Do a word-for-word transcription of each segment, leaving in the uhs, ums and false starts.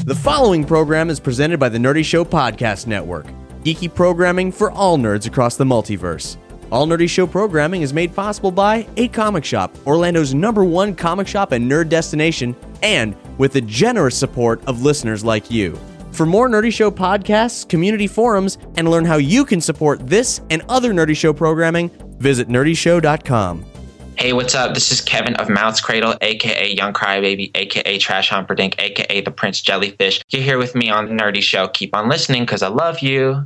The following program is presented by the Nerdy Show Podcast Network, geeky programming for all nerds across the multiverse. All Nerdy Show programming is made possible by A Comic Shop, Orlando's number one comic shop and nerd destination, and with the generous support of listeners like you. For more Nerdy Show podcasts, community forums, and learn how you can support this and other Nerdy Show programming, visit nerdy show dot com. Hey, what's up? This is Kevin of Mouth's Cradle, aka Young Crybaby, aka Trash Humperdinck, aka The Prince Jellyfish. You're here with me on the Nerdy Show. Keep on listening, because I love you.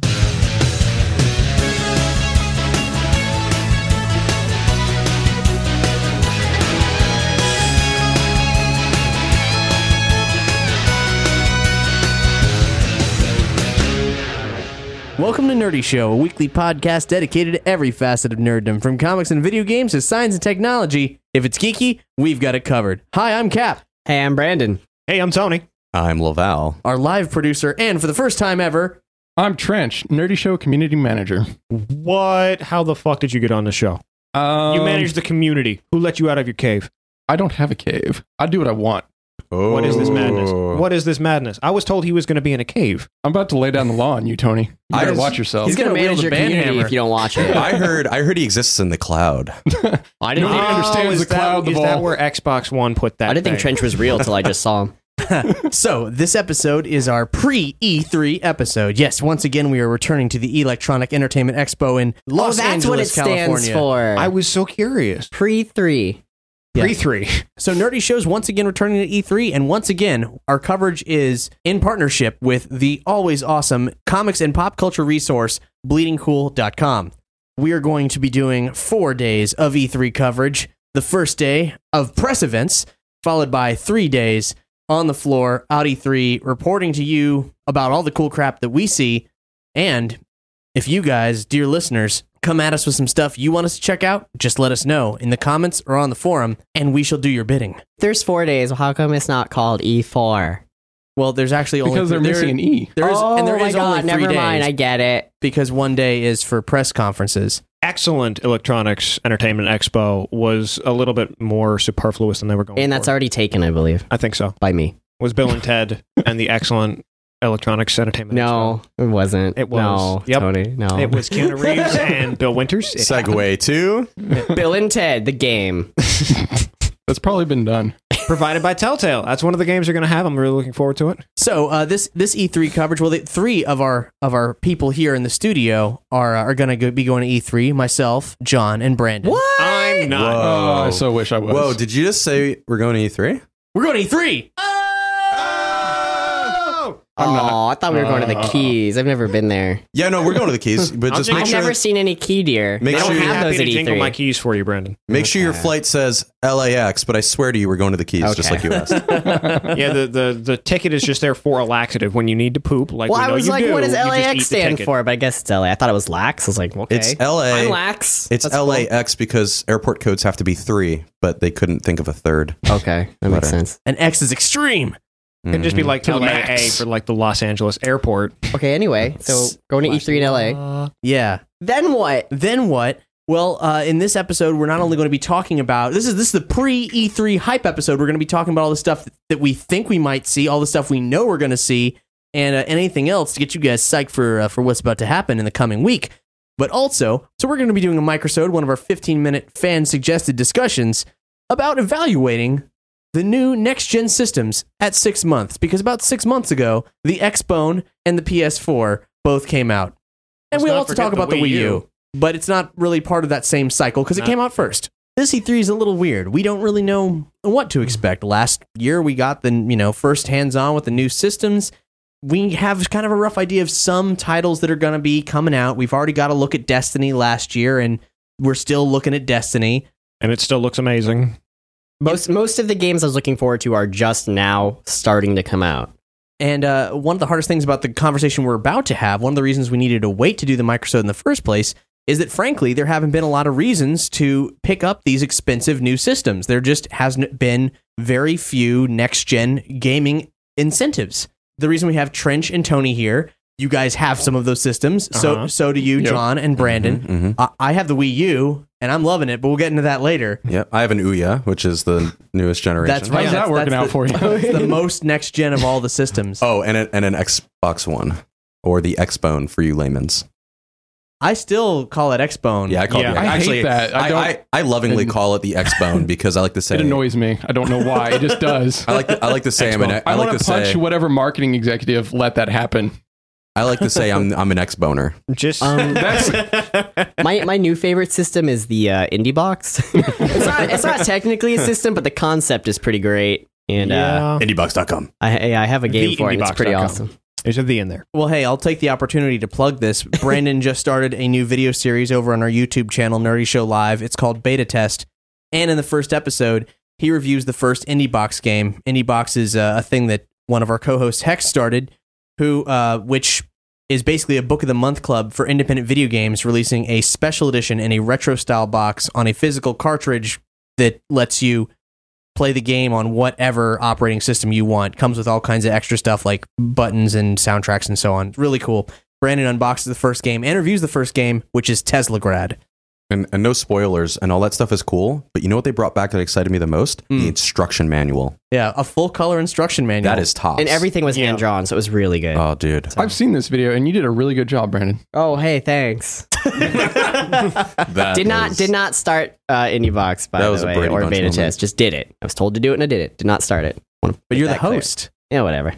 Welcome to Nerdy Show, a weekly podcast dedicated to every facet of nerddom, from comics and video games to science and technology. If it's geeky, we've got it covered. Hi, I'm Cap. Hey, I'm Brandon. Hey, I'm Tony. I'm Laval. Our live producer, and for the first time ever, I'm Trench, Nerdy Show Community Manager. What? How the fuck did you get on the show? Um, You manage the community. Who let you out of your cave? I don't have a cave. I do what I want. Oh. What is this madness? What is this madness? I was told he was going to be in a cave. I'm about to lay down the law on you, Tony. You I better was- watch yourself. He's going to gonna manage wield your a community banhammer. if you don't watch it. I heard I heard he exists in the cloud. I didn't, Nobody think, understands is the cloud, That, the is that ball. where Xbox One put that I didn't think thing? Trench was real till I just saw him. So, this episode is our pre-E three episode. Yes, once again, we are returning to the Electronic Entertainment Expo in Los oh, that's Angeles, what it California. stands for. I was so curious. Pre three. Yeah. Pre three. So, Nerdy Show's once again returning to E three, and once again, our coverage is in partnership with the always awesome comics and pop culture resource, bleeding cool dot com. We are going to be doing four days of E three coverage. The first day of press events, followed by three days on the floor, out E three, reporting to you about all the cool crap that we see. And if you guys, dear listeners, come at us with some stuff you want us to check out, just let us know in the comments or on the forum, and we shall do your bidding. There's four days. How come it's not called E four? Well, there's actually only because they're there- missing an E. There is, oh and there my is God, only three never days mind. I get it. because one day is for press conferences. Excellent Electronics Entertainment Expo was a little bit more superfluous than they were going And that's for. already taken, I believe, I think so. by me. Was Bill and Ted and the Excellent Electronics Entertainment No, it wasn't. It was. No, Yep. Tony, no. Expo? It was Keanu Reeves and Bill Winters. It Segue to Bill and Ted, the game. That's probably been done. provided by Telltale. That's one of the games they're going to have. I'm really looking forward to it. So uh, this this E three coverage, well, the, three of our of our people here in the studio are uh, are going to go, be going to E three. Myself, John, and Brandon. What? I'm not. Oh, I so wish I was. Whoa, did you just say we're going to E three? We're going to E three. I'm Oh, not. I thought we were going to the Keys. I've never been there. Yeah, no, we're going to the Keys, but just I've make I've sure never seen any key deer. Make They sure don't you're have happy those to at jingle E three. my keys for you, Brandon. make sure your flight says L A X, but I swear to you we're going to the Keys just Okay. like you asked. Yeah, the, the, the ticket is just there for a laxative when you need to poop. Like Well, we I know was you like, do, what does you just eat L A X the stand ticket. for? But I guess it's L A. I thought it was lax. I was like, okay. It's L A. I'm lax. It's That's L A X because airport codes have to be three, but they couldn't think of a third. cool. Okay, that makes Whatever. sense. And X is extreme. It'd just be like To the L A A max. for like the Los Angeles airport. Okay, anyway, so going to E three in L A. Yeah. Then what? Then what? Well, uh, in this episode, we're not only going to be talking about this is this is the pre E three hype episode. We're going to be talking about all the stuff that, that we think we might see, all the stuff we know we're going to see, and uh, anything else to get you guys psyched for uh, for what's about to happen in the coming week. But also, so we're going to be doing a microsode, one of our fifteen minute fan suggested discussions about evaluating the new next-gen systems at six months, because about six months ago, the Xbone and the P S four both came out. And Let's we not also forget talk the about the Wii Wii U, U. but it's not really part of that same cycle because it Not- came out first. This E three is a little weird. We don't really know what to expect. Last year, we got the you know first hands-on with the new systems. We have kind of a rough idea of some titles that are going to be coming out. We've already got a look at Destiny last year, and we're still looking at Destiny. And it still looks amazing. Most most of the games I was looking forward to are just now starting to come out. And uh, one of the hardest things about the conversation we're about to have, one of the reasons we needed to wait to do the microsode in the first place, is that frankly, there haven't been a lot of reasons to pick up these expensive new systems. There just hasn't been very few next-gen gaming incentives. The reason we have Trench and Tony here you guys have some of those systems. So Uh-huh. so do you, Yep. John and Brandon. Mhm. I, I have the Wii U, and I'm loving it, but we'll get into that later. Yep. I have an Ouya, which is the newest generation. That's right. How's that That's- working that's out the- for you? It's the most next gen of all the systems. Oh, and, a, and an Xbox One, or the Xbone for you layman's. I still call it Xbone. Yeah, I call Yeah. it. I hate Actually, that. I I, don't- I, I lovingly and- call it the Xbone because I like to say It annoys me. I don't know why. It just does. I like to, I like to say I'm an, I, I, like want to to punch say whatever marketing executive let that happen. I like to say I'm I'm an Xboner. Just Um, That's my my new favorite system is the uh, Indie Box. it's not it's not technically a system, but the concept is pretty great. And uh, yeah. Indiebox dot com. I I have a game The for it. And it's indiebox pretty dot com. awesome. There's a V in there. Well, hey, I'll take the opportunity to plug this. Brandon just started a new video series over on our YouTube channel, Nerdy Show Live. It's called Beta Test. And in the first episode, he reviews the first IndieBox game. IndieBox is uh, a thing that one of our co-hosts, Hex, started, who uh, which is basically a Book of the Month club for independent video games, releasing a special edition in a retro-style box on a physical cartridge that lets you play the game on whatever operating system you want. Comes with all kinds of extra stuff like buttons and soundtracks and so on. Really cool. Brandon unboxes the first game and reviews the first game, which is Teslagrad. And, and no spoilers, and all that stuff is cool. But you know what they brought back that excited me the most? Mm. The instruction manual. Yeah, a full color instruction manual. That is tops. And everything was Yeah. hand drawn, so it was really good. Oh, dude. I've seen this video, and you did a really good job, Brandon. Oh, hey, thanks. That did not was- did not start uh, IndieBox by That the was a way, Brady or Bunch beta moment. test. Just did it. I was told to do it, and I did it. Did not start it. Wanna But make you're the that clear. host. Yeah, whatever.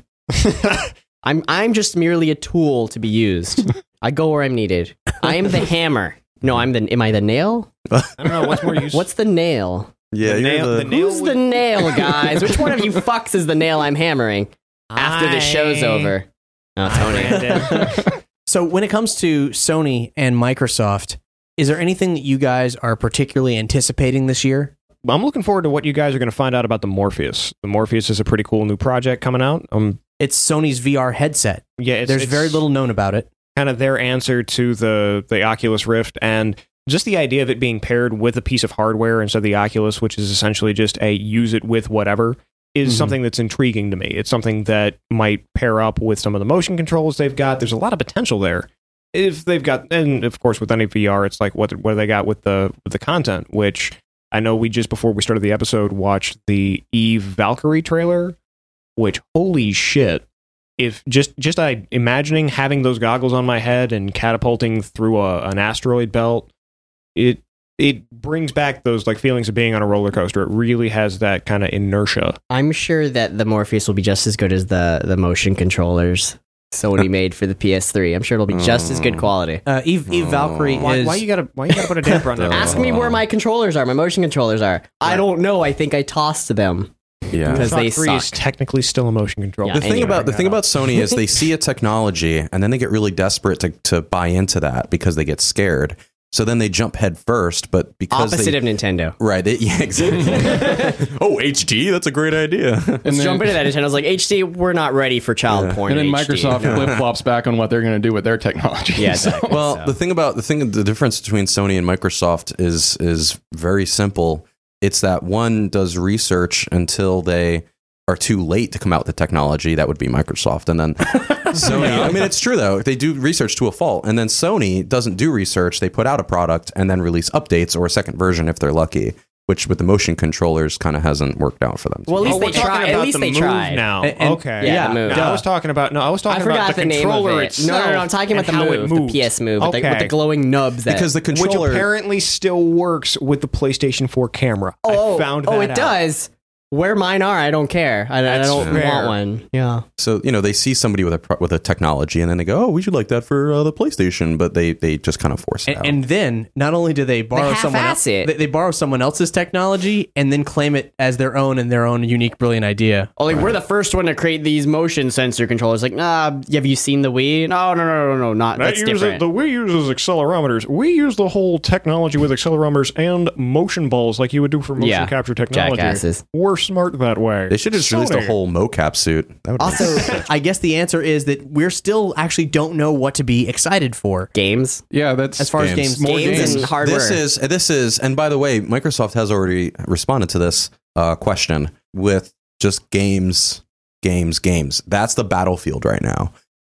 I'm I'm just merely a tool to be used. I go where I'm needed. I am the hammer. No, I'm the. Am I the nail? I don't know what's more useful. What's the nail? Yeah, The you're nail- the, the nail- Who's the nail, guys? Which one of you fucks is the nail I'm hammering after the show's I- over? Oh, Tony. Brandon. So when it comes to Sony and Microsoft, is there anything that you guys are particularly anticipating this year? I'm looking forward to what you guys are going to find out about the Morpheus. The Morpheus is a pretty cool new project coming out. Um, It's Sony's V R headset. yeah, it's, There's it's very little known about it. kind of their answer to the the Oculus Rift, and just the idea of it being paired with a piece of hardware instead of the Oculus, which is essentially just a use it with whatever, is Mhm. something that's intriguing to me. It's something that might pair up with some of the motion controls they've got. There's a lot of potential there. If they've got, and of course with any V R, it's like what what they got with the with the content, which I know we just before we started the episode watched the Eve Valkyrie trailer, which holy shit. If just just I imagining having those goggles on my head and catapulting through a, an asteroid belt, it it brings back those like feelings of being on a roller coaster. It really has that kind of inertia. I'm sure that the Morpheus will be just as good as the the motion controllers Sony made for the P S three. I'm sure it'll be just as good quality. Uh, Eve, Eve Oh. Valkyrie Why, is. why you gotta why you gotta put a damper on that? Ask me where my controllers are. My motion controllers are. I don't know. I think I tossed them. yeah. Because they Shock three is suck. technically still a motion control. Yeah, The thing anyway. about the thing about Sony is they see a technology and then they get really desperate to, to buy into that because they get scared. So then they jump head first, but because Opposite they, of Nintendo. right, they, yeah, exactly. Oh, H D, that's a great idea. And Let's then, jump into that. Nintendo's like, H D, we're not ready for child Yeah. porn. and then in H D. Microsoft flip flops back on what they're going to do with their technology. Yeah, So- exactly. Well, So- the thing about the thing, the difference between Sony and Microsoft is is very simple. It's that one does research until they are too late to come out with the technology. That would be Microsoft, and then Sony. I mean, it's true though. They do research to a fault, and then Sony doesn't do research. They put out a product and then release updates or a second version if they're lucky. Which with the motion controllers kind of hasn't worked out for them. Well, at least Oh, they we're talking tried. At about least the they move tried. now. And- and- okay, yeah, the move. No, I was talking about no, I was I talking forgot about the, the name of controller it. itself. No, no, no. I'm talking about the and how move, it the moves. P S move, with, the, with Okay. the glowing nubs. That, because the Which controller. apparently still works with the PlayStation four camera. oh, I found oh, that it out. does. Where mine are, I don't care. I, I That's don't fair. want one. Yeah. So you know they see somebody with a pro- with a technology and then they go, oh, we should like that for uh, the PlayStation, but they they just kind of force it and, out. and then not only do they borrow someone half-ass else, it. they, they borrow someone else's technology and then claim it as their own and their own unique, brilliant idea. Oh, like we're the first one to create these motion sensor controllers. Like, nah, have you seen the Wii? No, no, no, no, no, not That that's uses, different. the Wii uses accelerometers. We use the whole technology with accelerometers and motion balls like you would do for motion Yeah, capture technology. jackasses. We're smart that way. they should have just released a Sony. whole mocap suit. That would Also, I guess the answer is that we're still actually don't know what to be excited for Games. yeah, that's as far as Games. games. More Games, games. and hardware. This is this is, and by the way, Microsoft has already responded to this uh, question with just games, games, games. That's the battlefield right now.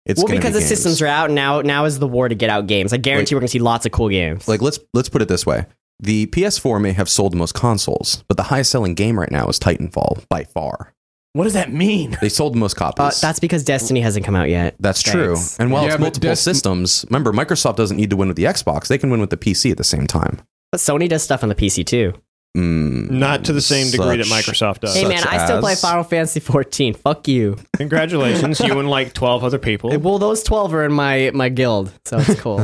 it's well, gonna because be the games. systems are out now. Now is the war to get out games. I guarantee Like- we're gonna see lots of cool games. Like let's let's put it this way: the P S four may have sold the most consoles, but the highest selling game right now is Titanfall by far. What does that mean? They sold the most copies. uh, that's because Destiny hasn't come out yet. That's true. Thanks. And while Yeah, it's but multiple Dest- systems, remember Microsoft doesn't need to win with the Xbox; they can win with the P C at the same time. But Sony does stuff on the P C too. Mm, Not to the same degree that such- Microsoft does. Hey Such man, I still play as- Final Fantasy fourteen. Fuck you. Congratulations, you and like twelve other people. Well, those twelve are in my my guild, so it's cool.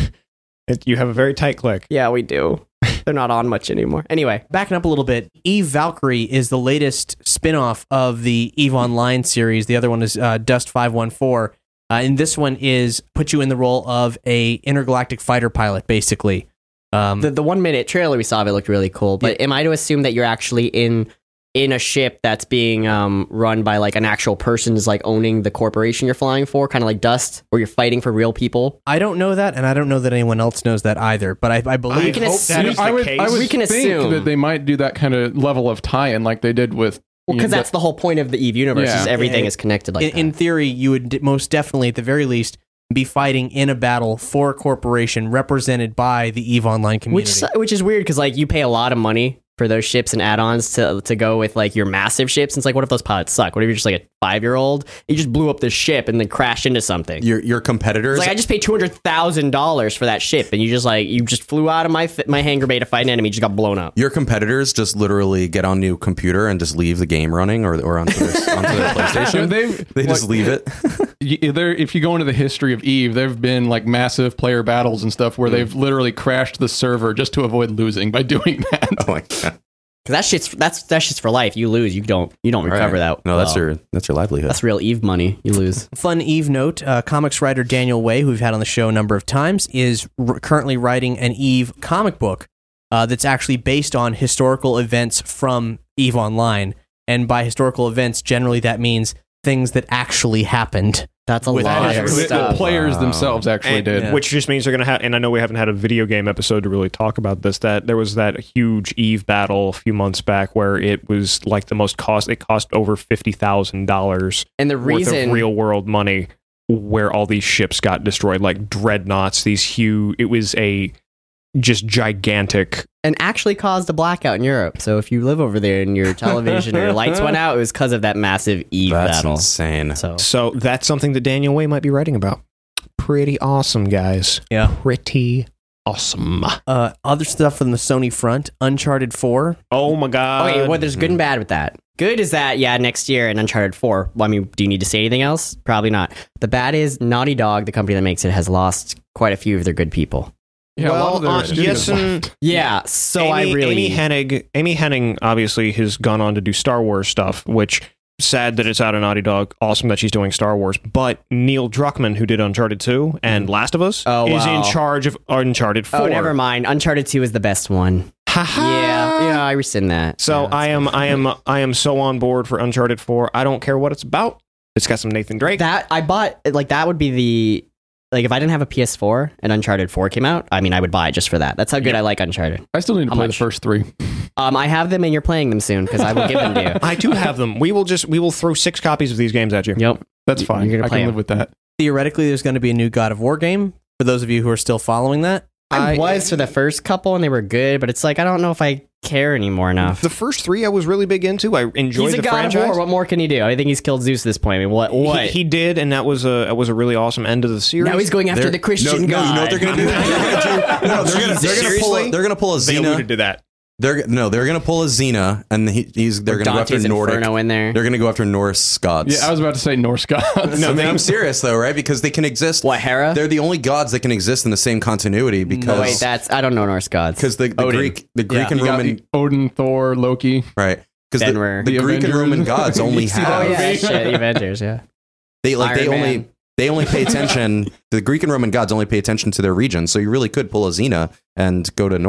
It- you have a very tight click. Yeah, we do. They're not on much anymore. Anyway, Backing up a little bit, Eve Valkyrie is the latest spin-off of the Eve Online series. The other one is uh, Dust five one four. Uh, and this one is put you in the role of a intergalactic fighter pilot, basically. Um, the the one minute trailer we saw of it looked really cool. But am I to assume that you're actually in in a ship that's being um, run by like an actual person is like owning the corporation you're flying for, kind of like Dust, where you're fighting for real people? I don't know that, and I don't know that anyone else knows that either. But I, I believe We can hope assume- that is I the would, case. I would We can think assume. that they might do that kind of level of tie-in like they did with. Well, because that's the whole point of the Eve universe Yeah. is everything Yeah. is connected like in, that. in theory, you would d- most definitely, at the very least, be fighting in a battle for a corporation represented by the Eve Online community. Which which is weird because like you pay a lot of money for those ships and add-ons to to go with like your massive ships. And it's like, what if those pilots suck? What if you're just like a five year old? You just blew up this ship and then crashed into something. your your competitors. It's like I just paid two hundred thousand dollars for that ship, and you just like you just flew out of my fi- my hangar bay to fight an enemy, just got blown up. your competitors just literally get on your computer and just leave the game running, or or onto their, onto their PlayStation. they They just leave it. y- there. If you go into the history of Eve, there've been like massive player battles and stuff Hmm. where they've literally crashed the server just to avoid losing by doing that. Oh my god! Because that shit's that's that shit's for life. You lose, you don't you don't recover Right. that. No, that's well. your that's your livelihood. that's real Eve money. You lose. Fun Eve note, uh, comics writer Daniel Way, who we've had on the show a number of times, is r- currently writing an Eve comic book uh, that's actually based on historical events from Eve Online. And by historical events, generally that means things that actually happened. That's a With lot that of is- The, the stuff. players Wow. themselves actually And- did. Yeah. Which just means they're going to have, and I know we haven't had a video game episode to really talk about this, that there was that huge Eve battle a few months back where it was like the most cost, it cost over fifty thousand dollars And the worth reason of real world money where all these ships got destroyed, like dreadnoughts, these huge, it was a just gigantic. and actually caused a blackout in Europe. So if you live over there and your television or your lights went out, it was because of that massive Eve That's battle. insane. So So that's something that Daniel Way might be writing about. Pretty awesome, guys. Yeah. Pretty awesome. Uh, other stuff from the Sony front, Uncharted four. Oh my god. okay, well, there's good and bad with that. Good is that yeah, next year in Uncharted four. Well, I mean, do you need to say anything else? Probably not. The bad is Naughty Dog, the company that makes it, has lost quite a few of their good people. yeah, a lot well, of their uh, studios yes left. and Yeah, so Amy, I really Amy Hennig. Amy Hennig obviously has gone on to do Star Wars stuff, which sad that it's out of Naughty Dog. Awesome that she's doing Star Wars. But Neil Druckmann, who did Uncharted two and Last of Us, Oh, is wow. in charge of Uncharted four. Oh, never mind. Uncharted two is the best one. Ha-ha. Yeah, yeah, I rescind that. So Yeah, I am, I am, I am so on board for Uncharted four. I don't care what it's about. It's got some Nathan Drake. that I bought like that would be the like if I didn't have a P S four and Uncharted four came out, I mean I would buy it just for that. That's how good I like Uncharted. I still need to How play much? the first three. Um, I have them and you're playing them soon because I will give them to you. I do have them. We will just, we will throw six copies of these games at you. Yep. That's You're fine. gonna I play can 'em. live with that. Theoretically, there's going to be a new God of War game. For those of you who are still following that, I, I- was for the first couple and they were good, but it's like I don't know if I care anymore enough. The first three I was really big into. I enjoyed He's a the god franchise. of war. What more can he do? I think he's killed Zeus at this point. I mean, what? What? He, he did, and that was a that was a really awesome end of the series. now he's going after They're- the Christian no, god. No, you know what they're gonna do? They're gonna do- no, they're gonna, they're gonna pull. A, they're gonna pull a They Xena. alluded to that. They're no, they're gonna pull a Xena, and he, he's they're Or gonna go after Dante's Nordic. Inferno in there. They're gonna go after Norse gods. Yeah, I was about to say Norse gods. No, I mean, I'm serious though, right? Because they can exist. What, Hera? They're the only gods that can exist in the same continuity. Because Oh, wait, that's I don't know Norse gods. because the, the Odin. Greek, the Greek Yeah. and You got Roman, the Odin, Thor, Loki. right? Because the, Fenrir. the The Greek and Avengers. Roman gods only You see have oh that? yeah, shit, the Avengers. Yeah. they like they Iron only Man. they only pay attention. The Greek and Roman gods only pay attention to their region. So you really could pull a Xena and go to Nord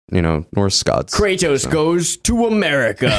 you know, Norse gods. Kratos So. goes to America.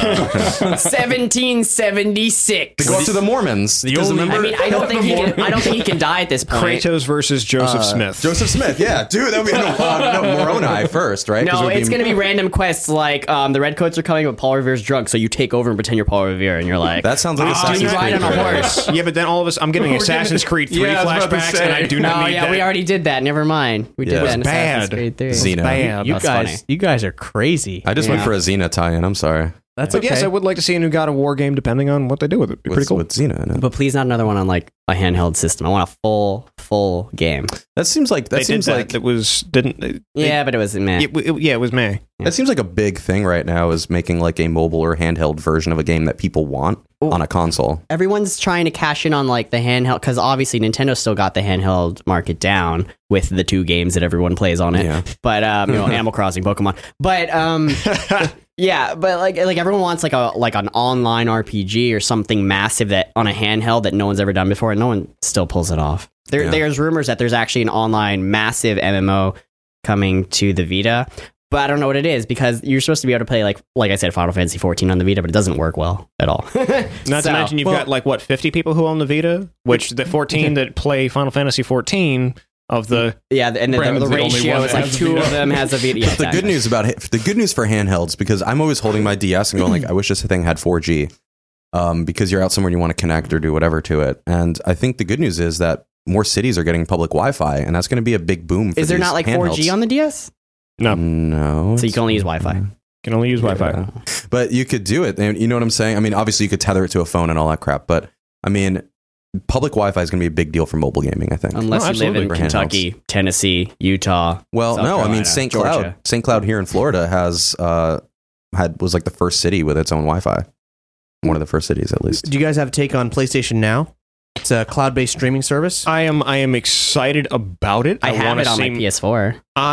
seventeen seventy-six. They go up to the Mormons. The Because only- remember- I mean, I don't think he can, I don't think he can die at this point. Kratos versus Joseph Smith. Joseph Smith, yeah, dude, that would be no, uh, no, Moroni first, right? 'Cause it No, would be- it's going to be random quests like um, the Redcoats are coming, but Paul Revere's drunk, so you take over and pretend you're Paul Revere, and you're like, That sounds like "Ah, Assassin's you ride Creed. on a right? horse. Yeah, but then all of us, I'm getting We're Assassin's getting- Creed three Yeah, I was about to flashbacks, say. and I do not No, need yeah, that. we already did that. Never mind. We Yeah. did It that in was Assassin's bad. Creed three. Xena. Bad. You That's guys, funny. you guys are crazy. I just went Yeah. for a Xena tie-in. I'm sorry. That's But okay. yes, I would like to see a new God of War game, depending on what they do with it. It'd be With, pretty cool. with Xena in it. But please not another one on like a handheld system. I want a full, full game. That seems like that they seems did that. like It was didn't. They, Yeah, but it was meh. it, it, yeah, it was May. that seems like a big thing right now is making like a mobile or handheld version of a game that people want Ooh. on a console. Everyone's trying to cash in on like the handheld because obviously Nintendo still got the handheld market down with the two games that everyone plays on it. Yeah. But um, you know, Animal Crossing, Pokemon. But um, yeah, but like like everyone wants like a like an online R P G or something massive that on a handheld that no one's ever done before, and no one still pulls it off. There, Yeah. there's rumors that there's actually an online massive M M O coming to the Vita. But I don't know what it is because you're supposed to be able to play like like I said Final Fantasy fourteen on the Vita, but it doesn't work well at all. Not So- to mention, you've well- got like what fifty people who own the Vita, which the fourteen that play Final Fantasy fourteen of the Yeah, and then the, Brandon's the the only ratio one is that like has a two Vita. of them has a Vita. Yeah, The good exactly. news about it, the good news for handhelds, because I'm always holding my D S and going like, I wish this thing had four G, um, because you're out somewhere and you want to connect or do whatever to it. And I think the good news is that more cities are getting public Wi-Fi, and that's going to be a big boom. For Is there these not like four G handhelds. on the D S? no, No, So you can only use Wi-Fi. can only use Wi-Fi. Yeah. But you could do it, and you know what I'm saying. I mean, obviously you could tether it to a phone and all that crap, but I mean, public Wi-Fi is going to be a big deal for mobile gaming. I think. Unless Oh, you live in absolutely. For Kentucky, Tennessee, Utah. Well, South no, I mean Carolina, Saint Georgia. Cloud. Saint Cloud here in Florida has uh had was like the first city with its own Wi-Fi. One of the first cities, at least. Do you guys have a take on PlayStation Now? It's a cloud-based streaming service. I am I am excited about it. I, have wanna it on see, my P S four.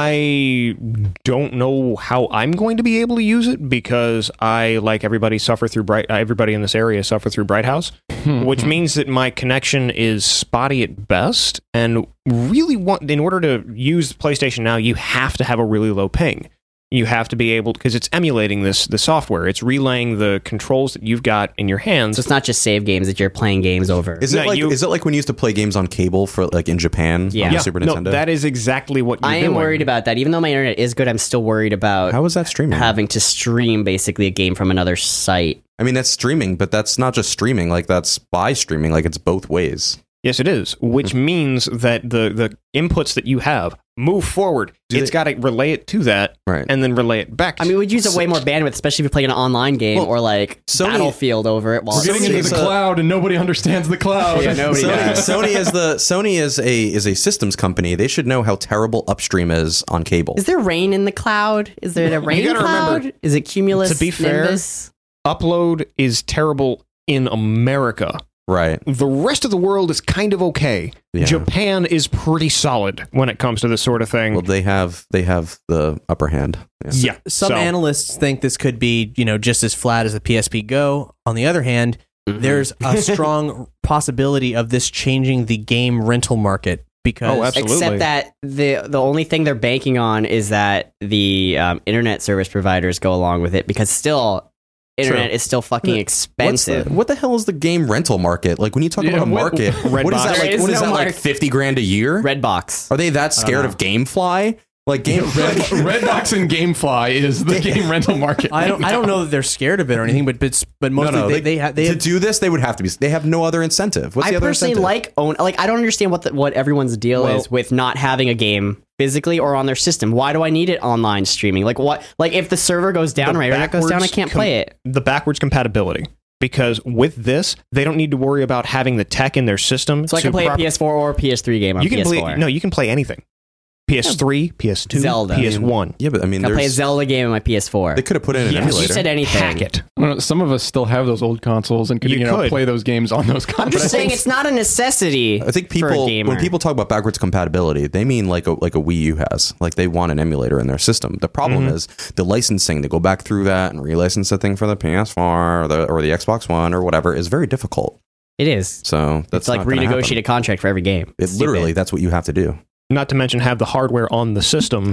I don't know how I'm going to be able to use it because I, like everybody, suffer through bright. Uh, everybody in this area suffer through Bright House, which means that my connection is spotty at best. And really, want in order to use PlayStation Now, you have to have a really low ping. You have to be able because it's emulating this the software. It's relaying the controls that you've got in your hands. So it's not just save games that you're playing games over. Is it No, like you- is it like when you used to play games on cable for like in Japan Yeah. on yeah, the Super no, Nintendo? that is exactly what you're I am doing. worried about that. Even though my internet is good, I'm still worried about How is that streaming? having to stream basically a game from another site. I mean, that's streaming, but that's not just streaming. Like that's by streaming. Like it's both ways. Yes, it is, which means that the the inputs that you have move forward. Do It's they- got to relay it to that, Right. and then relay it back. I mean, we'd use a way more bandwidth, especially if you're playing an online game Well, or like Sony- Battlefield over it. While We're getting Sony into is the a- cloud, and nobody understands the cloud. Yeah, nobody Sony, does. Sony is the Sony is a is a systems company. They should know how terrible upstream is on cable. Is there rain in the cloud? Is there a rain gotta cloud? remember, Is it cumulus? to be fair, nimbus? upload is terrible in America. Right. The rest of the world is kind of okay. Yeah. Japan is pretty solid when it comes to this sort of thing. Well, they have they have the upper hand. Yeah. yeah, Some so- analysts think this could be, you know, just as flat as the P S P Go. On the other hand, Mm-hmm. there's a strong possibility of this changing the game rental market because Oh, absolutely. Except that the the only thing they're banking on is that the um, internet service providers go along with it because still internet True. is still fucking What's expensive. the, what the hell is the game rental market? Like when you talk Yeah, about a what- market, Red what is box. that There like? is What is no that like? market. Fifty grand a year? Redbox. Are they that scared know. of GameFly? Like game Red, Redbox and GameFly is the game rental market. I don't I don't know that they're scared of it or anything, but but, but mostly no, they they, ha- they to have, do this, they would have to be. They have no other incentive. What's I the other personally incentive? like own like I don't understand what the, what everyone's deal Well- is with not having a game physically or on their system. Why do I need it online streaming? Like what? Like if the server goes down, The my internet goes down, I backwards can't com- play it. the backwards compatibility. Because with this, they don't need to worry about having the tech in their system. So I can to play prop- a P S four or a P S three game on You can P S four. play no, you can play anything. P S three, P S two, Zelda. P S one. Yeah, but I mean, I can play a there's, Zelda game on my P S four. they could have put in an Yes. emulator. You said anything. Hack it. I don't know, some of us still have those old consoles and can You you, know could. play those games on those I'm consoles. just saying it's not a necessity. I think for a people gamer. when people talk about backwards compatibility, they mean like a like a Wii U has. Like they want an emulator in their system. The problem Mm-hmm. is the licensing to go back through that and relicense the thing for the P S four or the or the Xbox One or whatever is very difficult. It is. So that's It's like not gonna renegotiate happen. a contract for every game. It It's literally stupid. that's what you have to do. Not to mention have the hardware on the system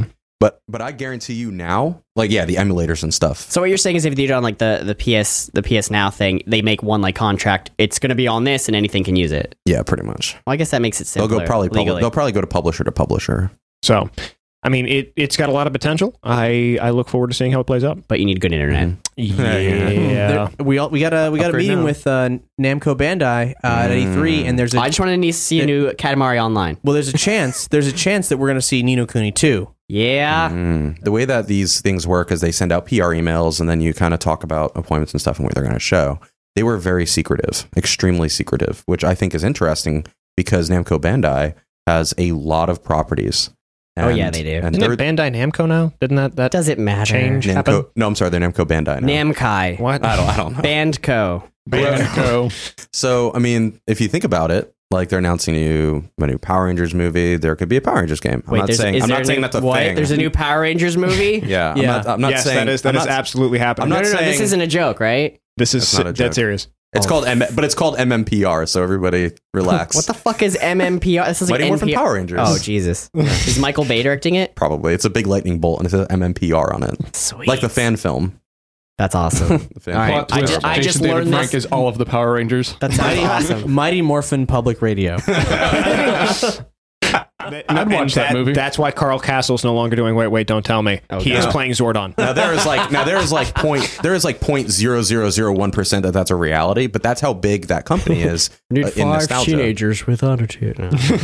But but I guarantee you now, like yeah, the emulators and stuff. So what you're saying is if they do it on like the, the P S the P S Now thing, they make one like contract. It's going to be on this, and anything can use it. Yeah, pretty much. Well, I guess that makes it simpler. They'll go probably legally. publi- they'll probably go to publisher to publisher. So, I mean, it it's got a lot of potential. I I look forward to seeing how it plays out. But you need good internet. Mm-hmm. Yeah. There- we all, we got a we got a Upgrade meeting now. with uh, Namco Bandai uh, at E three, and there's a I just wanted to see a new Katamari Online. well, there's a chance there's a chance that we're going to see Ni no Kuni two. Yeah. Mm. The way that these things work is they send out P R emails and then you kind of talk about appointments and stuff and what they're going to show. They were very secretive, extremely secretive, which I think is interesting because Namco Bandai has a lot of properties. Oh, yeah, they do. And Isn't they're it Bandai Namco now? Didn't that that Does it matter? change happen? Namco, no, I'm sorry, they're Namco Bandai now. Namkai. What? I don't, I don't know. Bandco. Banco. So, I mean, if you think about it, like they're announcing a new, a new Power Rangers movie, there could be a Power Rangers game. I'm Wait, not there's, saying, is I'm there not a saying new, that's a what? thing. There's a new Power Rangers movie? yeah, I'm Yeah. not, I'm not yes, saying that is that I'm is not, absolutely happening. I'm No, not no, no. This saying- isn't a joke, right? This is That's not a dead joke. serious. It's called, M- but it's called M M P R. So everybody relax. What the fuck is M M P R? This is like Mighty Morphin N P R. Power Rangers. Oh, Jesus. Is Michael Bay directing it? Probably. It's a big lightning bolt and it says M M P R on it, Sweet. like the fan film. That's awesome. The fan All right. Plot I twist, just- I Jason just David learned Frank this. is all of the Power Rangers. That's awesome. Mighty Morphin Public Radio. I'd watch that movie. That's why Carl Castle's no longer doing Wait, Wait, Don't Tell Me. Oh, he no. is playing Zordon. Now there is like now there is like point there is like point zero zero zero one percent that that's a reality, but that's how big that company is. uh, in nostalgia. with attitude.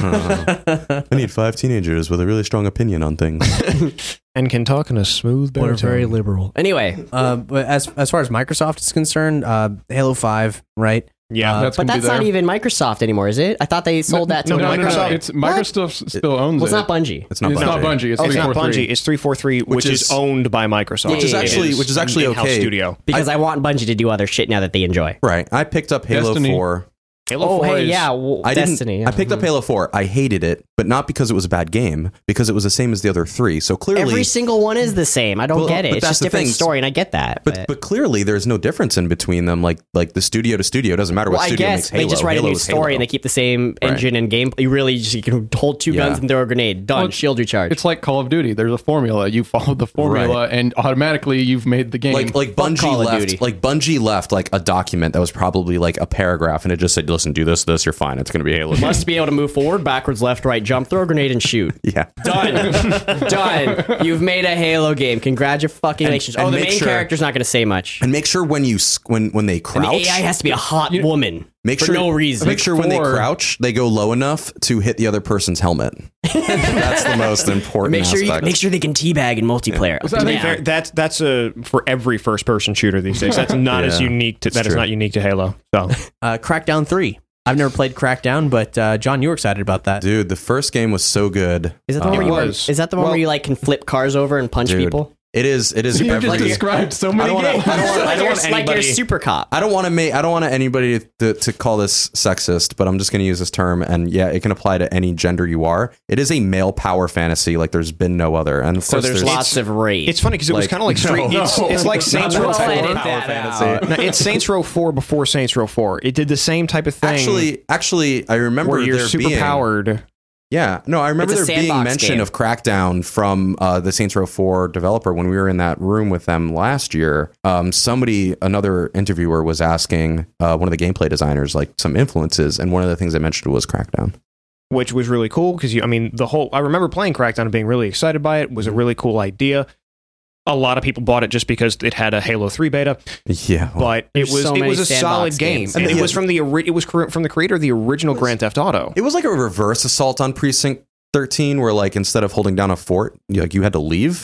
I need five teenagers with a really strong opinion on things. And can talk in a smooth baritone. liberal. Anyway, uh, but as as far as Microsoft is concerned, uh, Halo five, right? Yeah, Uh, That's but gonna be that's not there. even Microsoft anymore, is it? I thought they sold that to no, no, no, no, Microsoft. It's Microsoft still owns Well, it's it. not Bungie. It's not It's Bungie. not Bungie. It's Oh, it's three not four Bungie. three. It's three forty-three, which, Which is, is- owned by Microsoft. Which is It actually- which is actually an in-house okay. studio. Because I, want Bungie to do other shit now that they enjoy. Right. I picked up Halo Destiny. four. Halo Oh, four hey, is- yeah. Well, I didn't- Destiny. I picked up Halo four. I hated it, but not because it was a bad game, because it was the same as the other three. So clearly, Every single one is the same. I don't Well, get it. but It's that's just the different thing. story, and I get that. but But, but clearly there's no difference in between them. Like like the studio to studio, it doesn't matter what well, I studio guess makes Halo. they just write Halo a new is story Halo. and they keep the same Right. engine and game. You really just you can hold two guns Yeah. and throw a grenade. Done. Well, Shield recharge. It's like Call of Duty. There's a formula. You follow the formula, Right. and automatically you've made the game. like like Fuck Bungie Call of left Duty. like Bungie left like a document that was probably like a paragraph and it just said, listen, do this, this, you're fine. It's gonna be Halo. Must be able to move forward, backwards, left, right, jump, throw a grenade, and shoot. Yeah. Done. Done. You've made a Halo game. Congratulations. And- oh, and the make main sure- character's not going to say much. And make sure when you s- when when they And crouch, the A I has to be a hot woman. make for sure no reason. Make sure when they Four- crouch, they go low enough to hit the other person's helmet. That's the most important Make sure you aspect. make sure they can teabag in multiplayer. Was that- Yeah. Fair- That's that's a for every first person shooter these days. That's not as Yeah, unique to that it's is true. not unique to Halo. So Uh, Crackdown three. I've never played Crackdown, but uh, John, you were excited about that. Dude, the first game was so good. Is that the Uh, one where you were, was. is that the one Well- where you like can flip cars over and punch Dude, people? It is. It is. you every, just described so many I don't wanna- games. I don't wanna- I like, don't you're, want like you're a anybody- super cop. I don't want to make. I don't want anybody to, to call this sexist, but I'm just going to use this term, and yeah, it can apply to any gender you are. It is a male power fantasy like there's been no other, and of So course there's, lots of rape. it's funny because it was Like- kind of like straight. No, it's, no. it's like Saints Not Row that four. edit Power that fantasy. out. No, it's Saints Row four before Saints Row four. It did the same type of thing. Actually, actually, I remember where you're there super being, powered. Yeah, no, I remember It's a there being sandbox mention game. of Crackdown from uh, the Saints Row four developer when we were in that room with them last year. Um, somebody, another interviewer, was asking uh, one of the gameplay designers like some influences, and one of the things they mentioned was Crackdown. Which was really cool because you, I mean, the whole. I remember playing Crackdown and being really excited by it. It was a really cool idea. A lot of people bought it just because it had a Halo three beta, Yeah, well, but it There's was so it many was a sandbox solid game, games. and it Yeah. was from the ori- it was cr- from the creator of the original Grand Theft Auto. it was like a reverse assault on Precinct thirteen, where like instead of holding down a fort, you, like you had to leave,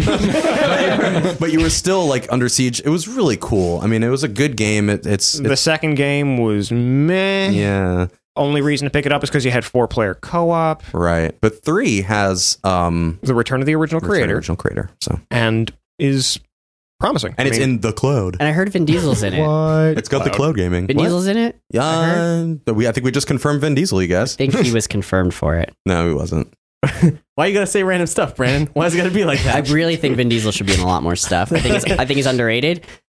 but you were still like under siege. It was really cool. I mean, it was a good game. It, it's, The it's second game was meh. yeah. Only reason to pick it up is because you had four player co op. Right, but three has um The Return of the Original Return of the Creator, original creator. So and is promising. and I it's mean, in the cloud. and I heard Vin Diesel's in it. what? It's got the cloud gaming. Vin What? Diesel's in it? Yeah, but we I think we just confirmed Vin Diesel. You I guys? think he was confirmed for it. No, he wasn't. Why you gotta say random stuff, Brandon? Why is it gotta be like I that? really think Vin Diesel should be in a lot more stuff. I think he's, I think he's underrated.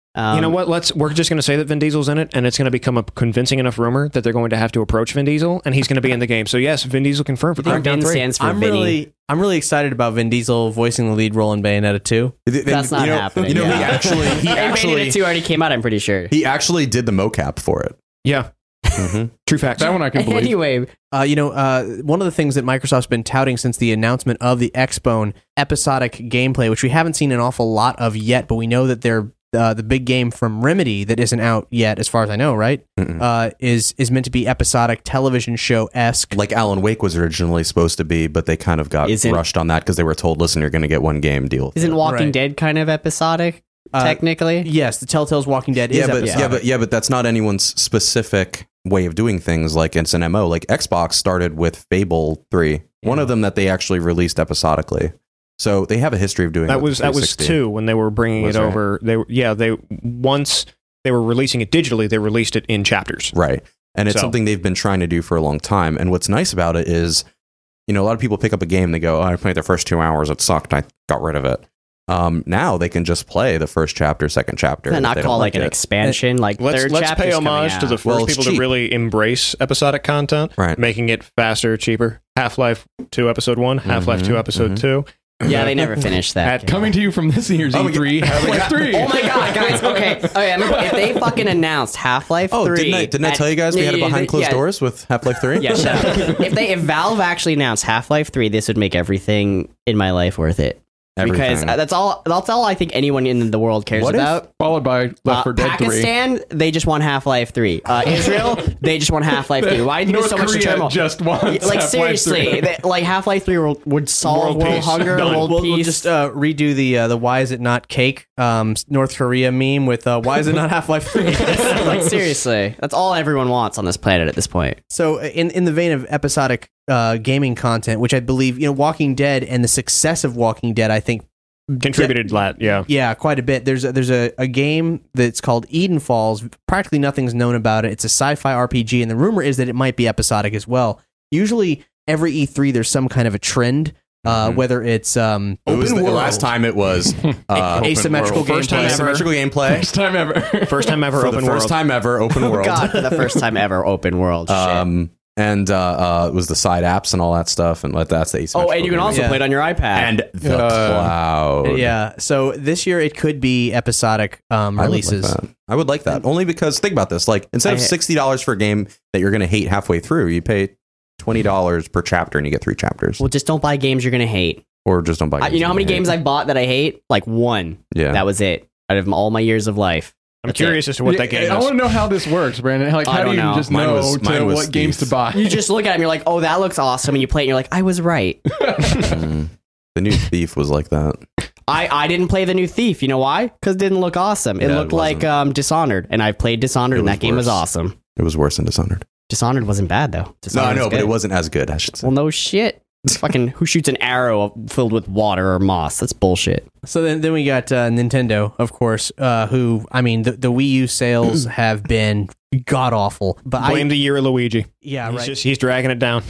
Um, you know what? Let's. We're just going to say that Vin Diesel's in it, and it's going to become a convincing enough rumor that they're going to have to approach Vin Diesel, and he's going to be in the game. So yes, Vin Diesel confirmed for I think Crackdown Vin three. stands for I'm Vinny. really, I'm really excited about Vin Diesel voicing the lead role in Bayonetta two. That's not you know, happening. You know, he Yeah. actually, he Bayonetta actually, two already came out, I'm pretty sure. he actually did the mocap for it. Yeah, Mm-hmm. true facts. That one I can believe. Anyway, Uh, you know, uh, one of the things that Microsoft's been touting since the announcement of the Xbone episodic gameplay, which we haven't seen an awful lot of yet, but we know that they're uh, the big game from Remedy that isn't out yet, as far as I know, right? Mm-mm. Uh, is is meant to be episodic television show esque. Like Alan Wake was originally supposed to be, but they kind of got Isn't- rushed on that because they were told, "Listen, you're going to get one game deal." isn't Walking Right. Dead kind of episodic, Uh, technically? Yes, the Telltale's Walking Dead yeah, is but episodic. yeah, but yeah, but that's not anyone's specific way of doing things. Like it's an M O. Like Xbox started with Fable three, one of them that they actually released episodically. So they have a history of doing That it with was that was three sixty. two when they were bringing Was it right. over. They were yeah they once they were releasing it digitally. They released it in chapters. Right. And it's So- something they've been trying to do for a long time. And what's nice about it is, you know, a lot of people pick up a game, they go, oh, I played the first two hours, it sucked, I got rid of it. Um, now they can just play the first chapter, second chapter. Is that if not they don't called like an it. expansion? Like Let's third let's pay chapter's coming homage to the out. first Well, it's people to cheap. really embrace episodic content, Right. making it faster, cheaper. Half-Life two episode one, Half-Life two Mhm, episode mhm. two. Yeah, they never finished that. At game. Coming to you from this year's Oh, E three, Half-Life three. Oh my god, guys! Okay, okay. I'm gonna- if they fucking announced Half-Life Oh, three, didn't I, didn't I at- tell you guys we had it Yeah, behind closed yeah, doors with Half-Life three? Yeah, shut up. If they, if Valve actually announced Half-Life three, this would make everything in my life worth it. Because Everything. uh, that's all. That's all I think anyone in the world cares What if- about. Followed by Left Uh, four Dead three. Pakistan, they just want Half-Life three. Uh, Israel, they just want Half-Life three. Why do you do North so much Korea turmoil? just wants Like Half-Life seriously, three. they- like Half-Life three will, would solve World world, peace. hunger, Done. world We'll, peace. we'll just uh, redo the uh, the why is it not cake um, North Korea meme with uh, why is it not Half-Life three? like seriously, that's all everyone wants on this planet at this point. So uh, in in the vein of episodic uh, gaming content, which I believe, you know, Walking Dead and the success of Walking Dead, I think Contributed lat, yeah. yeah, quite a bit. There's a, there's a, a game that's called Eden Falls. Practically nothing's known about it. It's a sci-fi R P G, and the rumor is that it might be episodic as well. Usually, every E three there's some kind of a trend, uh, Mhm. whether it's um, It was open the, world, last time it was uh, asymmetrical world. First time gameplay. ever. asymmetrical gameplay. First time ever. First time ever For open the first world. time ever, open Oh world. god, for the first time ever, open world. Shit. Um, and uh, uh, it was the side apps and all that stuff, and that's the Oh, asymmetrical and you can gameplay. also Yeah. play it on your iPad. and the Uh, cloud. Yeah, so this year it could be episodic um, I would like releases. that. I would like that only because think about this: like instead of I- sixty dollars for a game that you're going to hate halfway through, you pay twenty dollars per chapter and you get three chapters, well, just don't buy games you're gonna hate. or just don't buy. I, games you know how many hate. games I bought that I hate? Like one. Yeah, That was it. Out of all my years of life. I'm That's curious as to what Yeah, that game I is. want to know how this works, Brandon. Like, I how do don't you know. just Mine know was- to mine was what games to Thief. buy? You just look at it and you're like, oh, that looks awesome. And you play it and you're like, I was right. Mm. the new Thief was like that. I, I didn't play the new Thief. You know why? Because it didn't look awesome. It Yeah, it looked like wasn't. um, Dishonored. And I played Dishonored It and was that game was worse. awesome. It was worse than Dishonored. Dishonored wasn't bad, though. No, Dishonored I know, was but good. it wasn't as good. I should say. Well, no shit. It's fucking who shoots an arrow filled with water or moss? That's bullshit. So then, then we got uh, Nintendo, of course, uh, who, I mean, the, the Wii U sales have been god awful. But Blame I, the year of Luigi. yeah, he's right. just he's dragging it down.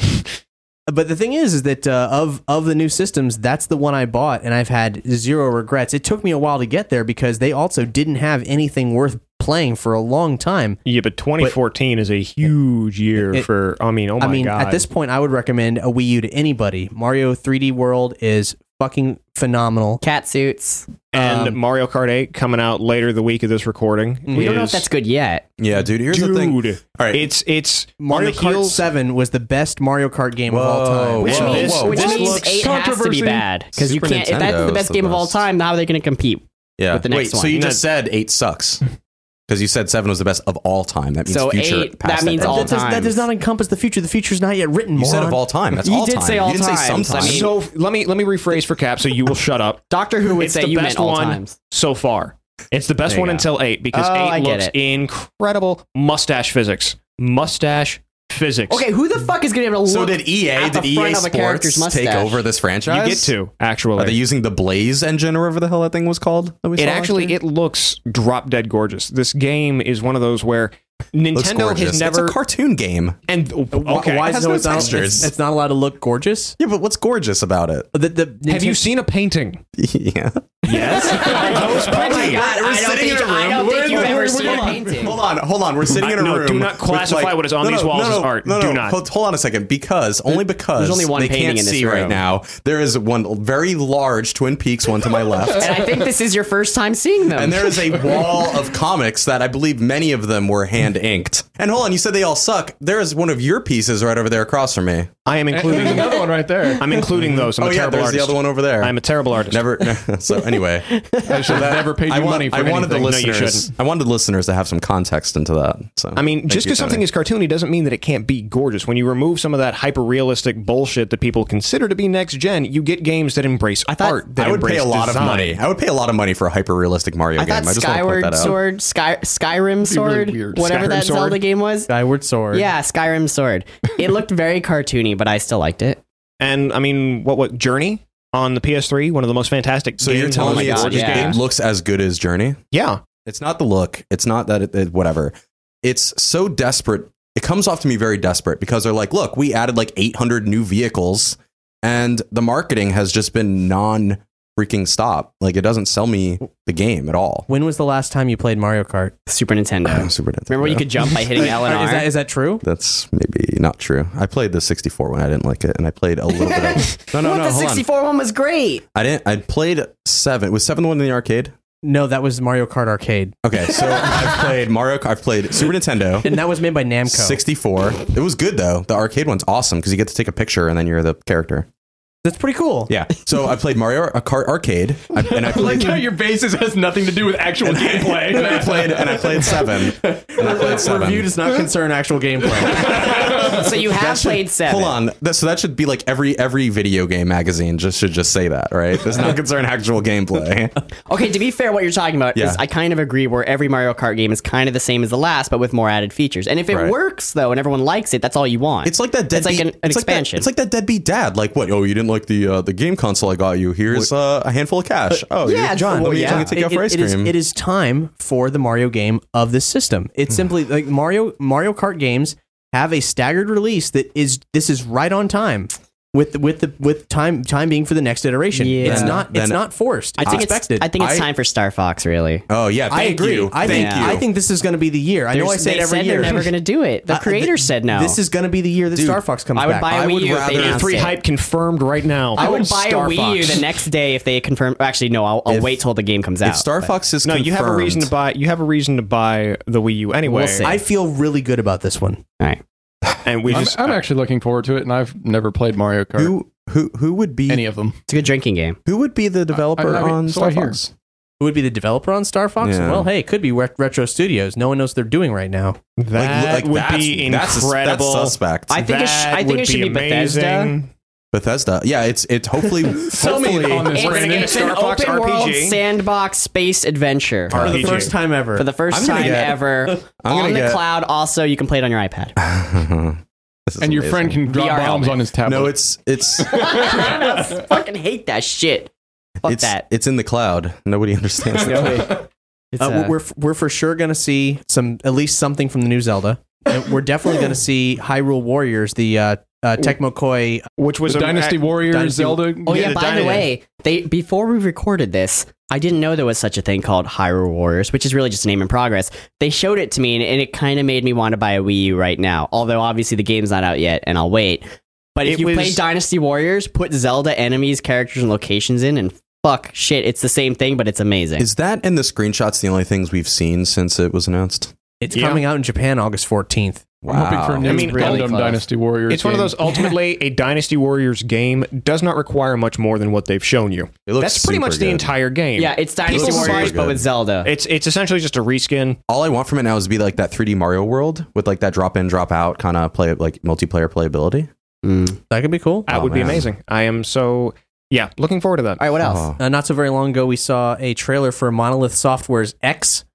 But the thing is, is that uh, of of the new systems, that's the one I bought, and I've had zero regrets. It took me a while to get there because they also didn't have anything worth playing for a long time. Yeah, but twenty fourteen is a huge year It- for. I mean, oh my I mean, god! at this point, I would recommend a Wii U to anybody. Mario three D World is fucking phenomenal. Cat suits. and um, Mario Kart eight coming out later the week of this recording. We don't know if is- that's good yet. Yeah, dude. Here's Dude, the thing. All right, it's it's Mario on the Kart heels. seven was the best Mario Kart game of all Whoa, time. Which Whoa, means, whoa, which this means looks- eight has to be Controversy. bad. Because you Super can't. If that's Nintendo the is best the game of all best. time, how are they going to compete? yeah. with the next Wait, so one. you No. just said eight sucks because you said seven was the best of all time. That means So future. eight- past that means decade. all that, does, that times. does not encompass the future. The future's not yet written. You said moron. of all time. That's You all did time. say all you didn't say times. I sometimes. mean- So let me let me rephrase for Cap, so you will shut up. Doctor Who would It's say the you best meant all one times. so far. It's the best There you one go. until eight because Oh, I eight get looks it. incredible. Mustache physics. Mustache physics. Okay, who the fuck is going to be able to So look did E A? at the Did E front A of a character's Sports take mustache? over this You franchise? get to actually. Are they using the Blaze engine or whatever the hell that thing was called? That we it saw last actually year? it looks drop dead gorgeous. This game is one of those where Looks Nintendo gorgeous. has never It's a cartoon game. and Why- okay. Why It is has it no it's not, textures. it's, it's not allowed to look gorgeous? Yeah, but what's gorgeous about it? The, the, Have you Ninten- seen a painting? yeah. Yes. Those printing. God, we're I don't sitting think, in a I don't room. think We're- you've we're- ever we're- seen a hold on. painting. Hold on, hold on. We're sitting I- in a no, room. do not with, classify like- what is on no, these no, walls no, as no, art. No, Do no, not. Hold, hold on a second. Because only because There's only one they painting can't in this see right room. now. There is one very large Twin Peaks one to my left. And I think this is your first time seeing them. And there is a wall of comics that I believe many of them were hand inked. And hold on, you said they all suck. There is one of your pieces right over there across from me. I am There's including. another one right there. I'm including those. I'm oh a yeah, terrible there's artist. the other one over there. I'm a terrible artist. Never. So anyway, I should have never paid you I, want, money for I wanted anything. the No, you listeners. shouldn't. I wanted the listeners to have some context into that. So I mean, thank just you, because something Tony. is cartoony doesn't mean that it can't be gorgeous. When you remove some of that hyper realistic bullshit that people consider to be next gen, you get games that embrace thought- art. That I would pay embrace a lot design. of money. I would pay a lot of money for a hyper realistic Mario I game. thought I just want to point Skyward that out. Sword, Sky, Skyrim really Sword, weird. whatever Skyrim that Sword? Zelda game was. Skyward Sword. Yeah, Skyrim Sword. It looked very cartoony, but I still liked it. And I mean, what what Journey on the P S three, one of the most fantastic. So games, you're telling Oh my me God, it's, yeah. it looks as good as Journey? Yeah, It's not the look. It's not that it, it- whatever. It's so desperate. It comes off to me very desperate because they're like, look, we added like eight hundred new vehicles and the marketing has just been non freaking stop. Like it doesn't sell me the game at all. When was the last time you played Mario Kart? Super Nintendo. Super Nintendo. Remember when you could jump by hitting L and R? Is that, is that true? That's maybe not true. I played the sixty-four one. I didn't like it, and I played a little bit of. No, no, what? no. The hold on. sixty-four one was great. I didn't. I played seven. Was seven the one in the arcade? No, that was Mario Kart Arcade. Okay, so I've played Mario. I've played Super Nintendo. And that was made by Namco. sixty-four. It was good though. The arcade one's awesome because you get to take a picture and then you're the character. That's pretty cool. Yeah. So I played Mario Kart Arcade, I- and I I like played. how your basis has nothing to do with actual gameplay. and I played and I played seven. And I played seven. Review does not concern actual gameplay. So you have That should- played seven. Hold on. That, so that should be like every every video game magazine just should just say that, right? Does not concern actual gameplay. Okay, to be fair, what you're talking about Yeah. is I kind of agree where every Mario Kart game is kind of the same as the last, but with more added features. And if it Right. works, though, and everyone likes it, that's all you want. It's like that deadbeat. It's like an, an it's like that- expansion. it's like that deadbeat dad. Like what? Oh, you didn't like the uh, the game console I got you. Here's uh, a handful of cash. Oh, yeah, you're- John. well, let me, yeah. let me take you out It- for ice it is- cream. it is time for the Mario game of this system. It's simply like Mario Mario Kart games have a staggered release that is this is right on time with the, with the with time time being for the next iteration. Yeah. It's not Then- it's not forced. I It's think expected. it's I think it's I- time for Star Fox, really. Oh yeah, I thank agree. you. I thank think you. I think this is going to be the year. I know I There's- say it they every said year. they're never going to do it. The Uh, creators said no. This is going to be the year that Dude, Star Fox comes I would back. buy a I Wii would U if rather- they announced free it. hype confirmed right now. I would buy Star a Wii U Fox. the next day if they confirm. Actually, no, I'll, I'll If- wait till the game comes out. if Star but- Fox is No, you have a reason to confirmed- buy. You have a reason to buy the Wii U anyway. We'll see. I feel really good about this one. All right. And we I'm, just. I'm actually looking forward to it, and I've never played Mario Kart. Who who who would be Any of them. It's a good drinking game. who would be the developer I mean, on so Star I hear. Fox? Who would be the developer on Star Fox? Yeah. Well, hey, it could be Ret- Retro Studios. No one knows what they're doing right now. that would that's, be that's, incredible. That's suspect. I think it sh- That I think would it should be Bethesda. amazing. Bethesda. Yeah, it's it's hopefully Sell me hopefully on this. It's, We're gonna get a it's Star an Fox open R P G. world sandbox space adventure For the R P G. first time ever. for the first I'm gonna time get- ever I'm gonna on the get- cloud. Also, you can play it on your iPad. This is And your amazing. friend can drop V R bombs helmet. on his tablet. No, it's it's I fucking hate that shit. Fuck it's that. it's in the cloud. Nobody understands that. It's, Uh, uh, we're we're for sure going to see some at least something from the new Zelda. And we're definitely going to see Hyrule Warriors, the uh, uh, Tecmo Koei. Which was the a, Dynasty Warriors, Dynasty- Zelda. oh yeah, yeah, the by the Dynasty- way, they before we recorded this, I didn't know there was such a thing called Hyrule Warriors, which is really just a name in progress. They showed it to me, and, and it kind of made me want to buy a Wii U right now. Although obviously the game's not out yet, and I'll wait. But if It you was- play Dynasty Warriors, put Zelda enemies, characters, and locations in, and fuck shit, it's the same thing, but it's amazing. Is that and the screenshots the only things we've seen since it was announced? It's Yeah. coming out in Japan August fourteenth. I'm hoping for a new I mean, Gundam really close. Dynasty Warriors. It's one of game. those ultimately a Dynasty Warriors game does not require much more than what they've shown you. It looks That's pretty super much the good. entire game. yeah, it's Dynasty looks Warriors, super but good. with Zelda. It's it's essentially just a reskin. All I want from it now is to be like that three D Mario world with like that drop in, drop out kind of play like multiplayer playability. Mm. That could be cool. That Oh, would be man. amazing. I am so yeah, looking forward to that. All right, what else? Oh. Uh, not so very long ago, we saw a trailer for Monolith Software's X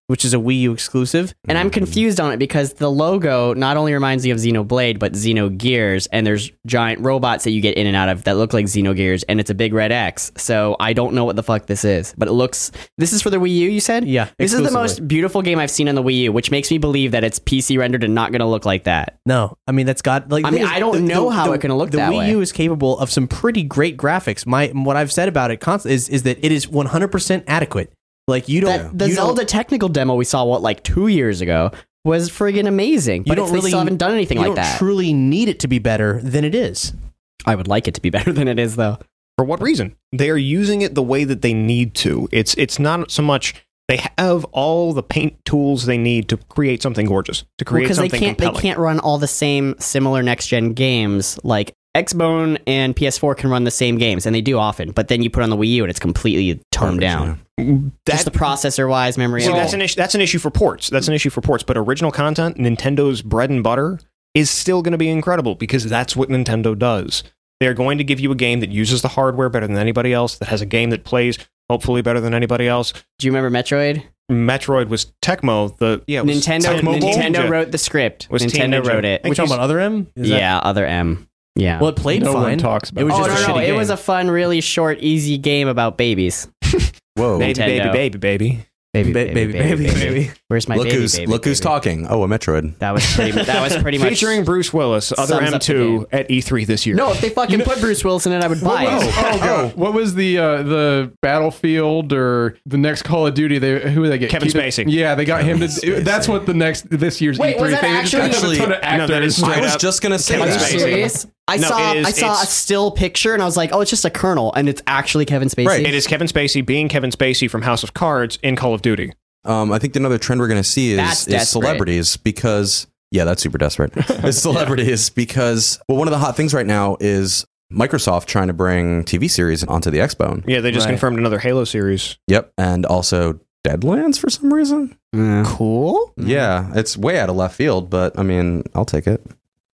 which is a Wii U exclusive. And I'm confused on it because the logo not only reminds me of Xenoblade, but Xenogears, and there's giant robots that you get in and out of that look like Xenogears, and it's a big red X. So I don't know what the fuck this is, but it looks. This is for the Wii U, you said? Yeah, This is the exclusively. most beautiful game I've seen on the Wii U, which makes me believe that it's P C rendered and not going to look like that. No, I mean that's got like. I the mean, thing is, I don't know how it's gonna look The that Wii way. U is capable of some pretty great graphics. My what I've said about it const- is is that it is one hundred percent adequate. Like you don't. That, the you Zelda don't, technical demo we saw, what, like two years ago, was friggin' amazing. you But don't it's, they really still haven't done anything you like don't that. truly need it to be better than it is. I would like it to be better than it is, though. For what reason? They are using it the way that they need to. It's it's not so much they have all the paint tools they need to create something gorgeous, to create Because they something can't, compelling. they can't run all the same similar next gen games. Like Xbone and P S four can run the same games, and they do often. But then you put it on the Wii U, and it's completely toned down. Just the processor wise, memory. See, and that's all. an issue. That's an issue for ports. That's an issue for ports. But original content, Nintendo's bread and butter, is still going to be incredible because that's what Nintendo does. They're going to give you a game that uses the hardware better than anybody else. That has a game that plays hopefully better than anybody else. Do you remember Metroid? Metroid was Tecmo. The yeah, it was Nintendo. Tecmo Nintendo Ninja. wrote the script. Was Team Nintendo Ninja. wrote it. Thank We're talking you. about Other M. Is that- Yeah, other M. Yeah. Well, it played No one fine. talks about it was it. oh just no, a no, shitty it game. was a fun, really short, easy game about babies. Whoa. Baby, baby, Nintendo. baby, baby. Baby, Ba- baby, baby, baby. Where's my look baby? who's baby, look who's baby? talking. Oh, a Metroid. That was pretty. That was pretty much Featuring Bruce Willis, Other sums M up the two at E three this year. No, if they fucking put Bruce Willis in it, I would buy What was, it. oh, God. What was the uh, the Battlefield or the next Call of Duty? They who did they get? Kevin Keep- Spacey. Yeah, they got him to. Spacey. That's what the next this year's Wait, E three was that thing. They just got actually- a ton of No, that actors. is I straight was up just gonna say Kevin Are you that. Spacey. serious? I No, saw it is- I saw a it's- still picture and I was like, oh, it's just a Colonel, and it's actually Kevin Spacey. Right. It is Kevin Spacey being Kevin Spacey from House of Cards in Call of Duty. Um, I think another trend we're going to see is, That's is desperate. celebrities because yeah, that's super desperate. It's celebrities because well, one of the hot things right now is Microsoft trying to bring T V series onto the Xbone. Yeah, they just Right. confirmed another Halo series. Yep, and also Deadlands for some reason. Cool. Yeah, it's way out of left field, but I mean, I'll take it.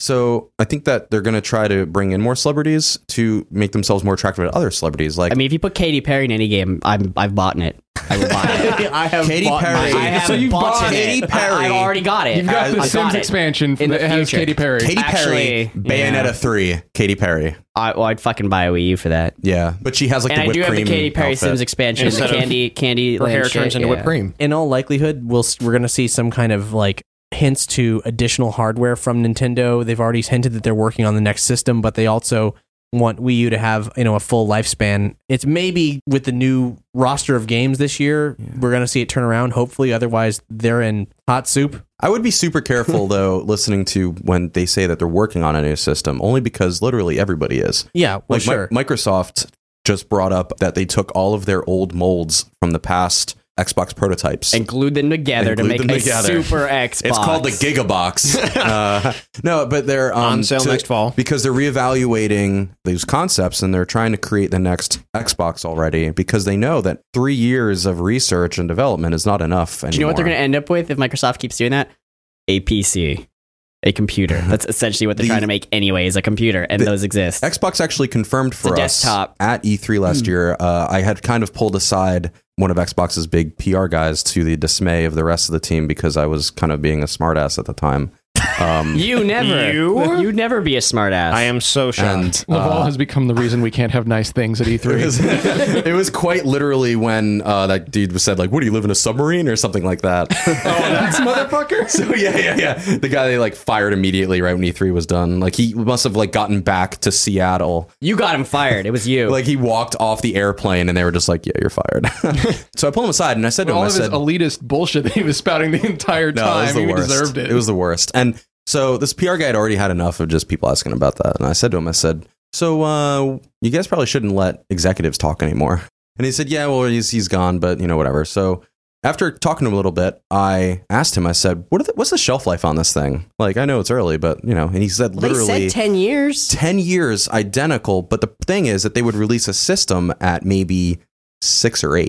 So I think that they're going to try to bring in more celebrities to make themselves more attractive to other celebrities. Like I mean, if you put Katy Perry in any game, I'm I've bought it. I will buy it. I have Katy bought Perry. mine. I have So you've bought bought it. Katy Perry. I, I've already got it. You've got I, the I Sims got it. expansion In the that has future. Katy Perry. Katy Perry, Actually, Bayonetta yeah. three, Katy Perry. I, well, I'd fucking buy a Wii U for that. Yeah, but she has like And the I whipped do have the cream Katy Perry outfit. Sims expansion, the Instead of candy candy Her land hair shit, turns into yeah. whipped cream. In all likelihood, we'll we're going to see some kind of like hints to additional hardware from Nintendo. They've already hinted that they're working on the next system, but they also want Wii U to have, you know, a full lifespan. It's maybe with the new roster of games this year, we're going to see it turn around, hopefully. Otherwise, they're in hot soup. I would be super careful though, listening to when they say that they're working on a new system, only because literally everybody is. Yeah, well, Like Mi- sure. Microsoft just brought up that they took all of their old molds from the past Xbox prototypes. And glued them together And to glued make them a together. super Xbox. It's called the Gigabox. uh, no, but they're um, On sale to- next fall. because they're reevaluating these concepts and they're trying to create the next Xbox already because they know that three years of research and development is not enough anymore. Do you know what they're going to end up with if Microsoft keeps doing that? A P C. A computer. That's essentially what they're The- trying to make anyway, is a computer, and the- those exist. Xbox actually confirmed for It's a us desktop. at E three last year. Uh, I had kind of pulled aside one of Xbox's big P R guys to the dismay of the rest of the team because I was kind of being a smartass at the time. Um, You never. You? You'd never be a smartass. I am so shocked. and Laval uh, has become the reason we can't have nice things at E It three. was, it was quite literally when uh, that dude said, like, what do you live in a submarine or something like that? Oh, that's motherfucker. So yeah, yeah, yeah. The guy they like fired immediately right when E three was done. Like he must have like gotten back to Seattle. You got him fired. It was you. Like he walked off the airplane and they were just like, yeah, you're fired. So I pulled him aside and I said to him, All I of his said, elitist bullshit that he was spouting the entire no, it was time, the he worst. deserved it. It was the worst. And so this P R guy had already had enough of just people asking about that. And I said to him, I said, so uh, you guys probably shouldn't let executives talk anymore. And he said, yeah, well, he's, he's gone, but you know, whatever. So after talking to him a little bit, I asked him, I said, what are the, what's the shelf life on this thing? Like, I know it's early, but you know, and he said Well, they literally said ten years. ten years identical. But the thing is that they would release a system at maybe six or eight.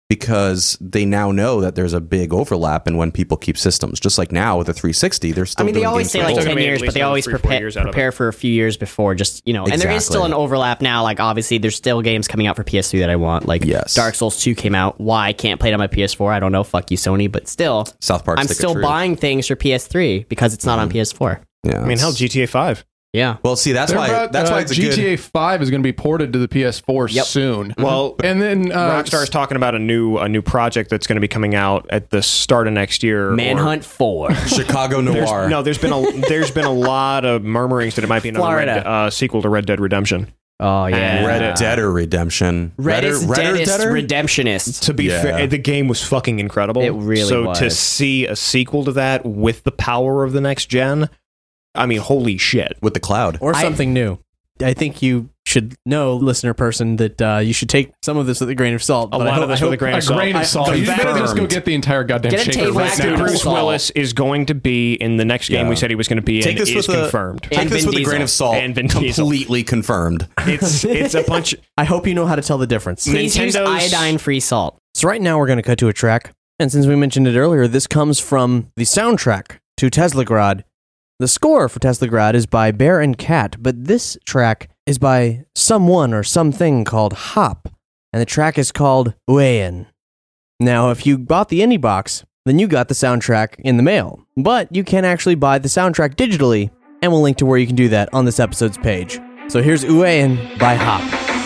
because they now know that there's a big overlap in when people keep systems. Just like now with the three sixty, they're still I mean, they doing always games say for like both. Still ten gonna be at years, least but they another always three, four prepare, years out of it. prepare for a few years before, just, you know, and there is still an Exactly. overlap now. Like, obviously, there's still games coming out for P S three that I want. Like, Yes. Dark Souls two came out. Why I can't play it on my P S four? I don't know. Fuck you, Sony. But still, South Park I'm Stick of still Truth. buying things for P S three because it's not on P S four. Yeah, I mean, hell, G T A five. Yeah. well, see, that's They're why about, that's uh, why it's a G T A good. five is going to be ported to the P S four Yep. soon. Well, And then uh, Rockstar's talking about a new a new project that's going to be coming out at the start of next year. or- Manhunt four. Chicago There's, Noir. no, there's been a there's been a lot of murmurings that it might be another Red, Florida. uh, sequel to Red Dead Redemption. Oh, yeah. Red Yeah. Deader Redemption. Reddit's Redder- Redder Deadest Deader? Redemptionist. To be Yeah. fair, the game was fucking incredible. It really so was. to see a sequel to that with the power of the next gen, I mean, holy shit! with the cloud. Or I- something new. I think you should know, listener person, that uh, you should take some of this with a grain of salt. A but I lot hope- of this I with a hope- grain a of salt. grain I- of salt. You better just go get the entire goddamn Get a shaker table right scoop. now. Bruce Salt. Willis is going to be in the next game Yeah. we said he was going to be Take in. this Is with a- confirmed. Take And this Vin with a grain Diesel. of salt. And Vin Diesel. Completely confirmed. It's it's a bunch. I hope you know how to tell the difference. Please use Nintendo's- iodine-free salt. So right now we're going to cut to a track, and since we mentioned it earlier, this comes from the soundtrack to Teslagrad. The score for Teslagrad is by Bear and Cat, but this track is by someone or something called Hop, and the track is called Uean. Now, if you bought the indie box, then you got the soundtrack in the mail, but you can actually buy the soundtrack digitally, and we'll link to where you can do that on this episode's page. So here's Uean by Hop.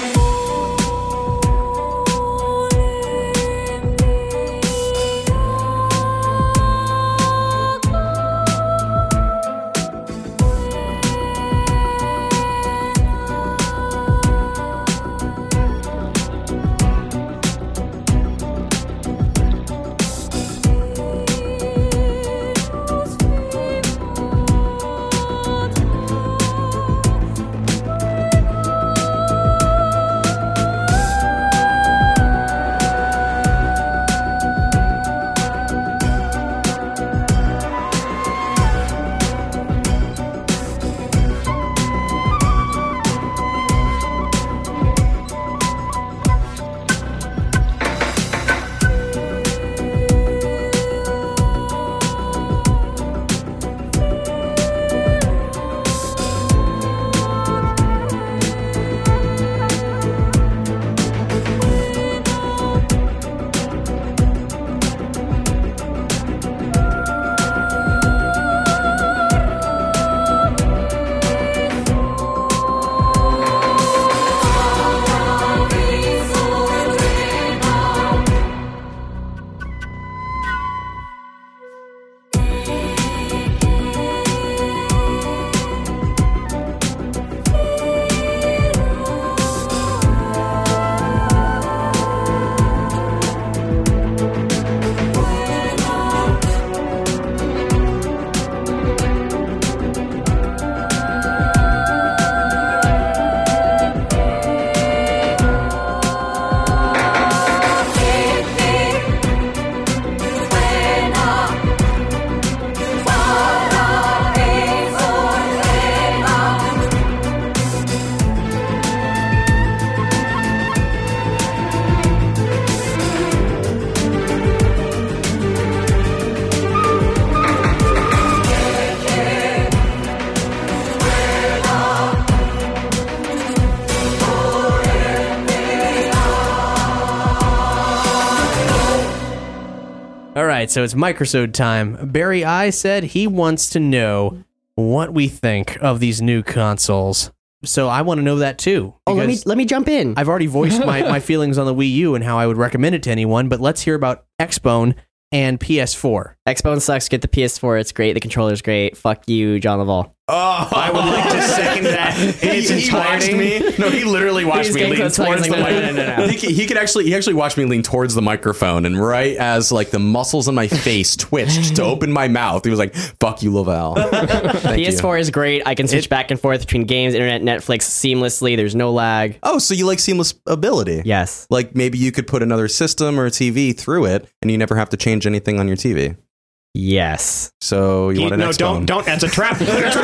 All right, so it's Microsode time. Barry I said he wants to know what we think of these new consoles. So I want to know that too. Oh, let me because let me jump in. I've already voiced my, my feelings on the Wii U and how I would recommend it to anyone, but let's hear about Xbone and P S four. Xbone sucks. Get the P S four. It's great. The controller's great. Fuck you, John Laval. Oh, I would like to second that in its he, he watched entirety. me. No, he literally watched He's me getting lean close to towards like, the no, mic. no, no, no. He, could- he could actually, he actually watched me lean towards the microphone, and right as like the muscles in my face twitched to open my mouth, he was like, "Fuck you, Laval." Thank P S four you. is great. I can switch back and forth between games, internet, Netflix seamlessly. There's no lag. Oh, so you like seamless ability? Yes. Like maybe you could put another system or a T V through it, and you never have to change anything on your T V. Yes. So you You- want an no, Xbone. don't, don't. That's a trap. That's a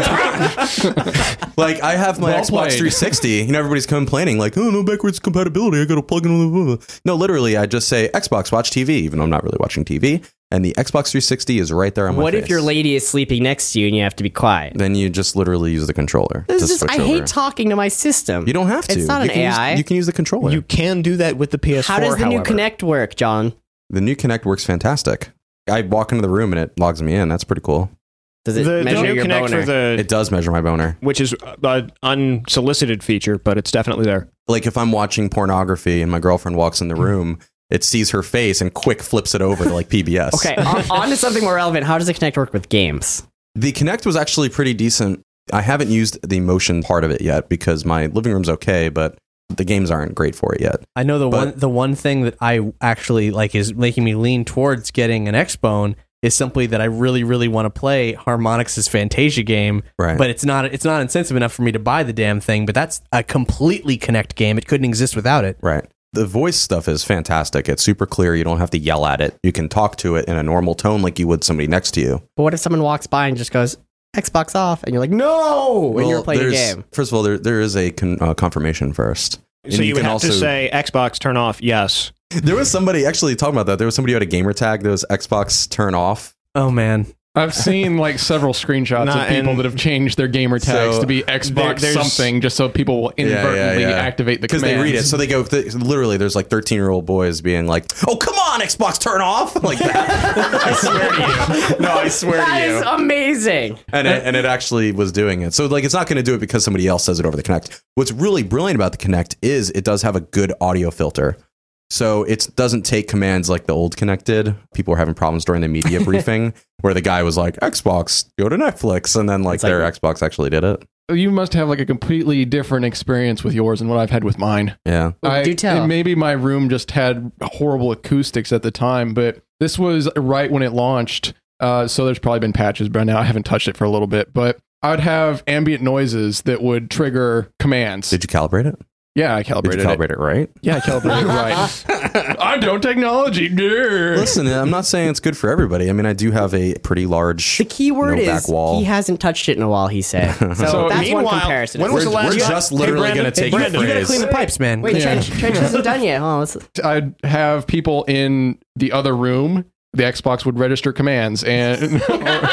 trap. Like I have my Well Xbox played. three sixty. You know, everybody's complaining like, oh, no backwards compatibility. I got to plug in. No, literally, I just say Xbox, watch T V, even though I'm not really watching T V. And the Xbox three sixty is right there on my What face. if your lady is sleeping next to you and you have to be quiet? Then you just literally use the controller. This to is just, switch I hate over. talking to my system. You don't have to. It's not you an can A use- I. you can use the controller. You can do that with the P S four. How does the new however. Kinect work, John? the new Kinect works fantastic. I walk into the room and it logs me in. That's pretty cool. Does it The, the measure new your Kinect boner? for the It does measure my boner. which is an unsolicited feature, but it's definitely there. Like if I'm watching pornography and my girlfriend walks in the room, it sees her face and quick flips it over to like P B S. Okay, on, on to something more relevant. How does the Kinect work with games? The Kinect was actually pretty decent. I haven't used the motion part of it yet because my living room's okay, but the games aren't great for it yet. I know the But- one the one thing that I actually like is making me lean towards getting an Xbone is simply that I really really want to play Harmonix's Fantasia game, Right. but it's not it's not incentive enough for me to buy the damn thing. But that's a completely Kinect game. It couldn't exist without it. Right. The voice stuff is fantastic. It's super clear. You don't have to yell at it. You can talk to it in a normal tone like you would somebody next to you. But what if someone walks by and just goes, Xbox off, and you're like, no, when you're Well, playing a there's- game? First of all, there there is a con, uh, confirmation first. And So you, would can have to say Xbox turn off. Yes. There was somebody actually talking about that. There was somebody who had a gamer tag that was Xbox turn off. Oh man, I've seen like several screenshots Nah, of people and- that have changed their gamer tags So, to be Xbox there's- something just so people will Yeah, yeah, inadvertently yeah. activate the Because they read it. commands. So they go, th- literally, there's like thirteen year old boys being like, oh, come on, Xbox, turn off. Like that. I swear to you. No, I swear That to you. is amazing. And it, and it actually was doing it. So like it's not going to do it because somebody else says it over the Kinect. What's really brilliant about the Kinect is it does have a good audio filter. So it doesn't take commands like the old Kinect did. People were having problems during the media briefing where the guy was like, Xbox, go to Netflix. And then like It's like- their Xbox actually did it. You must have like a completely different experience with yours than what I've had with mine. Yeah. Well, do tell. And maybe my room just had horrible acoustics at the time, but this was right when it launched. Uh, so there's probably been patches by now. I haven't touched it for a little bit, but I would have ambient noises that would trigger commands. Did you calibrate it? yeah, I Did calibrated you it. calibrate it right? Yeah, I calibrated it right. I don't technology. Grr. Listen, I'm not saying it's good for everybody. I mean, I do have a pretty large. The key word no is back wall. he hasn't touched it in a while, he said. So, So that's one meanwhile, comparison. when was the We're- last we're time- just literally Brandon, gonna take hey, your Brandon, you gotta phrase. clean the pipes, man. Wait, Yeah. Trench, Trench hasn't done yet. Oh, let's, I'd have people in the other room. The Xbox would register commands and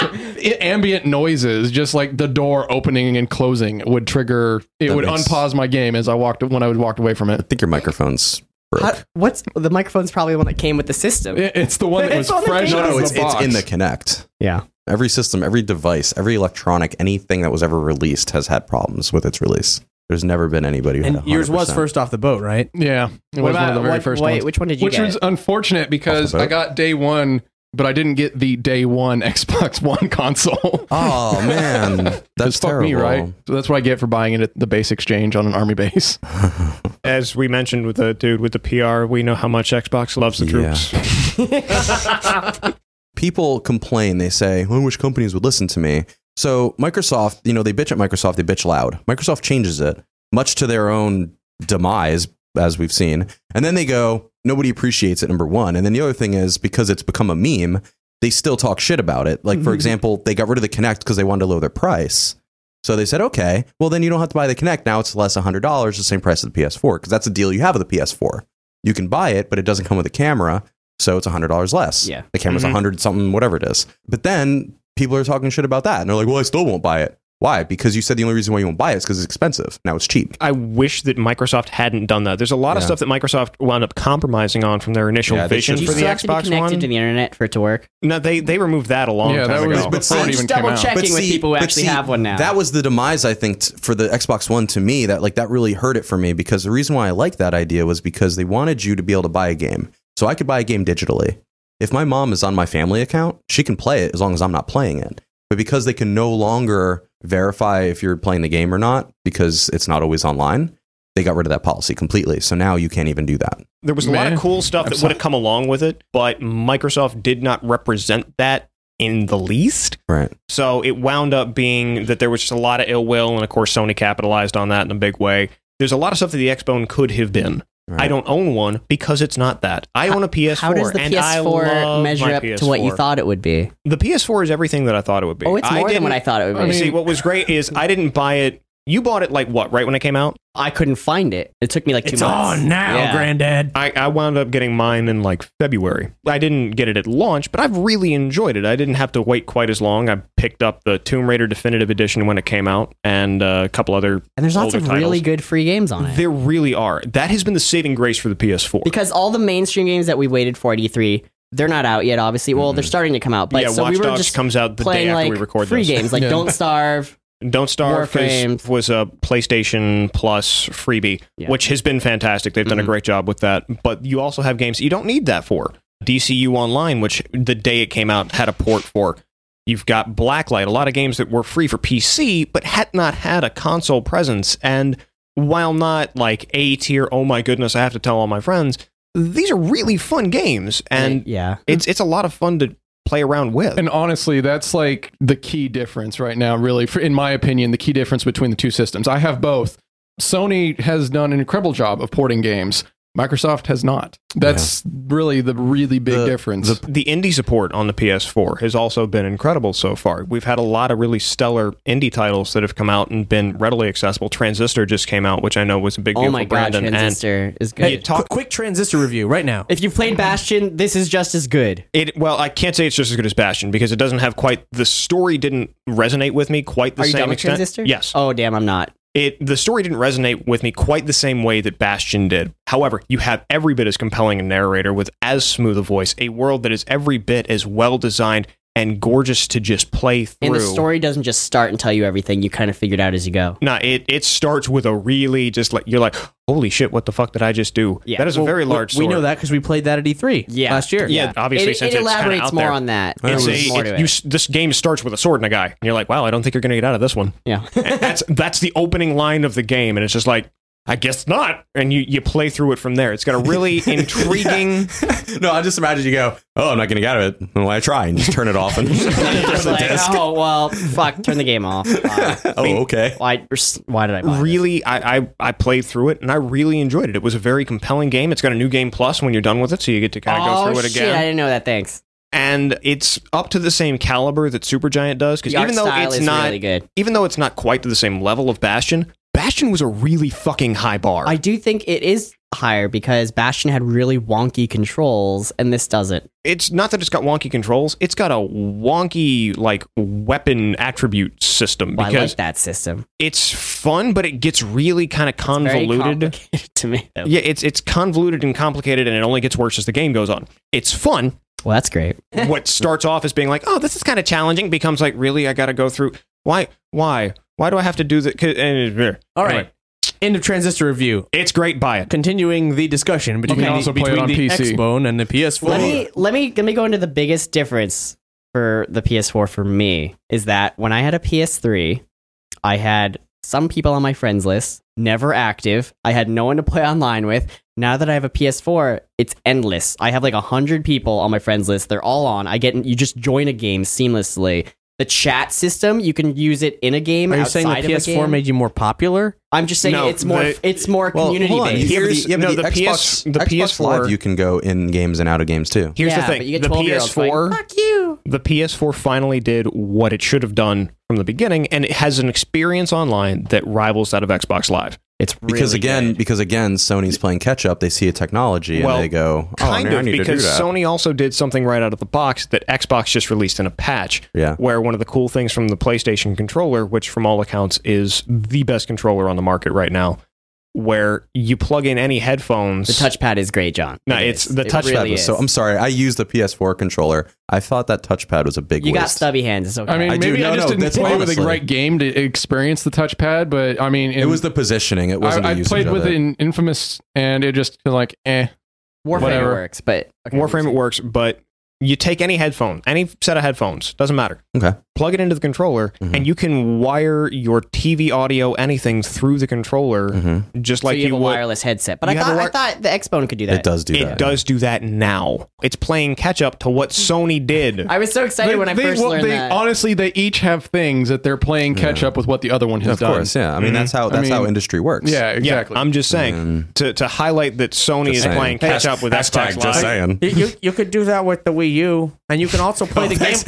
ambient noises, just like the door opening and closing, would trigger. It That would makes- unpause my game as I walked when I would walk away from I it. think your microphone's broke. How, what's the microphone's probably the one that came with the system. It- It's the one that was It's on the fresh game. out no, no, of it's, the it's box. in the Kinect. Yeah. Every system, every device, every electronic, anything that was ever released has had problems with its release. There's never been anybody who had And yours was one hundred percent. first off the boat, right? Yeah, it What was one about of the very what, first wait, ones. which one did you Which get? was unfortunate because Off the boat? I got day one, but I didn't get the day one Xbox One console. Oh man, that's Just fuck terrible. me, right? So that's what I get for buying it at the base exchange on an army base. As we mentioned with the dude with the P R, we know how much Xbox loves the Yeah. troops. People complain. They say, "I wish companies would listen to me." So Microsoft, you know, they bitch at Microsoft. They bitch loud. Microsoft changes it, much to their own demise, as we've seen. And then they go, nobody appreciates it. Number one, and then the other thing is because it's become a meme, they still talk shit about it. Like for example, they got rid of the Kinect because they wanted to lower their price. So they said, okay, well then you don't have to buy the Kinect. Now it's less one hundred dollars, the same price as the P S four, because that's the deal you have with the P S four. You can buy it, but it doesn't come with a camera, so it's one hundred dollars less. Yeah. The camera's Mhm. one hundred something, whatever it is. But then people are talking shit about that, and they're like, well, I still won't buy it. Why? Because you said the only reason why you won't buy it is because it's expensive. Now it's cheap. I wish that Microsoft hadn't done that. There's a lot of Yeah. stuff that Microsoft wound up compromising on from their initial Yeah, they vision Do you for the still have to be Xbox connected One. to the internet for it to work? No, they they removed that a long Yeah, time that was ago. But before see- it even Just came double out. checking with see- people who but actually see, have one now. That was the demise, I think, t- for the Xbox One to me. That like that really hurt it for me because the reason why I liked that idea was because they wanted you to be able to buy a game. So I could buy a game digitally. If my mom is on my family account, she can play it as long as I'm not playing it. But because they can no longer verify if you're playing the game or not, because it's not always online, they got rid of that policy completely. So now you can't even do that. There was a lot Man, of cool stuff that that's would have come along with it, but Microsoft did not represent that in the least. Right. So it wound up being that there was just a lot of ill will, and of course Sony capitalized on that in a big way. There's a lot of stuff that the Xbone could have been. Right. I don't own one because it's not that. I own a P S four. How does the and P S four I love measure my up P S to what you four. thought it would be? The P S four is everything that I thought it would be. Oh, it's I more than didn't- what I thought it would be. I mean- See, what was great is I didn't buy it. You bought it like what, right when it came out? I couldn't find it. It took me like two It's months. on now, Yeah. Granddad. I, I wound up getting mine in like February. I didn't get it at launch, but I've really enjoyed it. I didn't have to wait quite as long. I picked up the Tomb Raider Definitive Edition when it came out, and uh, a couple other. And there's lots older of really titles. good free games on it. There really are. That has been the saving grace for the P S four. Because all the mainstream games that we waited for at E three, they're not out yet, obviously. Well, they're starting to come out. But yeah, so Watch we were Dogs just comes out the day playing after like we record free this. games, like Yeah. Don't Starve. Don't Starve Warframe. is, was a PlayStation Plus freebie, Yeah. which has been fantastic. They've done a Mhm. great job with that. But you also have games you don't need that for. D C U Online, which the day it came out had a port for. You've got Blacklight, a lot of games that were free for P C, but had not had a console presence. And while not like A tier, oh my goodness, I have to tell all my friends, these are really fun games. And yeah. it's it's a lot of fun to play around with. And honestly, that's like the key difference right now, really, for, in my opinion, the key difference between the two systems. I have both. Sony has done an incredible job of porting games. Microsoft has not. That's really the really big The- difference. the- The indie support on the P S four has also been incredible so far. We've had a lot of really stellar indie titles that have come out and been readily accessible. Transistor just came out, which I know was a big deal Oh my for god, Brandon. Transistor is good. And you talk, Qu- quick transistor review right now. If you've played Bastion, this is just as good. it well, I can't say it's just as good as Bastion because it doesn't have quite the story didn't resonate with me quite the Are you same done with extent. Transistor? Yes. Oh damn, I'm not. It the story didn't resonate with me quite the same way that Bastion did. However, you have every bit as compelling a narrator with as smooth a voice, a world that is every bit as well designed and gorgeous to just play through. And the story doesn't just start and tell you everything. You kind of figured out as you go. No, it it starts with a really just like you're like, holy shit, what the fuck did I just do? Yeah. That is a very large We story. know that because we played that at E three Yeah. last year. Yeah, obviously, it, since it it's kinda elaborates out more there. on that. It's There's a, more it- to you, it. s- this game starts with a sword and a guy, and you're like, wow, I don't think you're going to get out of this one. Yeah. And that's that's the opening line of the game, and it's just like, I guess not. And you, you play through it from there. It's got a really intriguing. No, I just imagine you go, oh, I'm not going to get out of it. Well, I try and just turn it off. And It's like, oh well, fuck, turn the game off. Uh, oh, okay. why? Why did I buy this? Really, I, I I played through it and I really enjoyed it. It was a very compelling game. It's got a new game plus when you're done with it, so you get to kind of oh, go through it shit, again. I didn't know that. Thanks. And it's up to the same caliber that Supergiant does because The art even though style it's is not really good. even though it's not quite to the same level of Bastion, Bastion was a really fucking high bar. I do think it is higher because Bastion had really wonky controls, and this doesn't. it's not that it's got wonky controls; it's got a wonky like weapon attribute system Well, I because like that system. it's fun, but it gets really kind of It's very convoluted. complicated to me, though. Yeah, it's it's convoluted and complicated, and it only gets worse as the game goes on. It's fun. Well, that's great. What starts off as being like, "Oh, this is kind of challenging," becomes like, "Really, I got to go through? Why? Why? Why do I have to do that?" All right. End of transistor review. It's great. Buy it. Continuing the discussion between, can also the, play it between on the P C. Xbone and the P S four. Let me let me let me go into the biggest difference for the P S four for me is that when I had a P S three, I had some people on my friends list, never active. I had no one to play online with. Now that I have a P S four, it's endless. I have like a hundred people on my friends list. They're all on. I get you just join a game seamlessly. The chat system, you can use it in a game. Are you outside saying the of a P S four game. made you more popular? I'm just saying No, it's more the- it's more Well, community hold on. based. You have the, Here's- you have no, the, the P S Xbox, the Xbox P S four Live, you can go in games and out of games too. Here's Yeah, the thing: but you get the twelve P year olds S four, going, fuck you. the P S four finally did what it should have done from the beginning, and it has an experience online that rivals that of Xbox Live. It's Because really again, good. because again, Sony's playing catch up. They see a technology Well, and they go, "Oh, Kind I of, need to do because that." Sony also did something right out of the box that Xbox just released in a patch. Yeah. Where one of the cool things from the PlayStation controller, which from all accounts is the best controller on the market right now, where you plug in any headphones. The touchpad is great, John. No, It it's- is. the It touchpad really was so is. I'm sorry. I used the P S four controller. I thought that touchpad was a big You got waste. stubby hands. It's okay. I mean, I do. maybe I No, just no, didn't that's play with the honestly- right game to experience the touchpad, but I mean, It was the positioning. It wasn't I, the I usage played of with it. it in Infamous, and it just was like, eh. Warframe whatever. it works, but okay, Warframe it works, but you take any headphone, any set of headphones, doesn't matter. Okay. plug it into the controller, Mhm. and you can wire your T V audio, anything through the controller, Mhm. just So like you have you a would. wireless headset. But I You have a thought, I wire- thought the Xbone could do that. It does do It that. does do that now. It's playing catch up to what Sony did. I was so excited when I They- first well, learned they, that. Honestly, they each have things that they're playing catch up with what the other one has Of done. course, yeah. I mean, Mhm. that's how that's I how mean, industry works. Yeah, exactly. Yeah, I'm just saying Mm. to to highlight that Sony is saying. playing catch up with Hashtag Xbox just Live. saying. You, you, you could do that with the Wii U, and you can also play the game.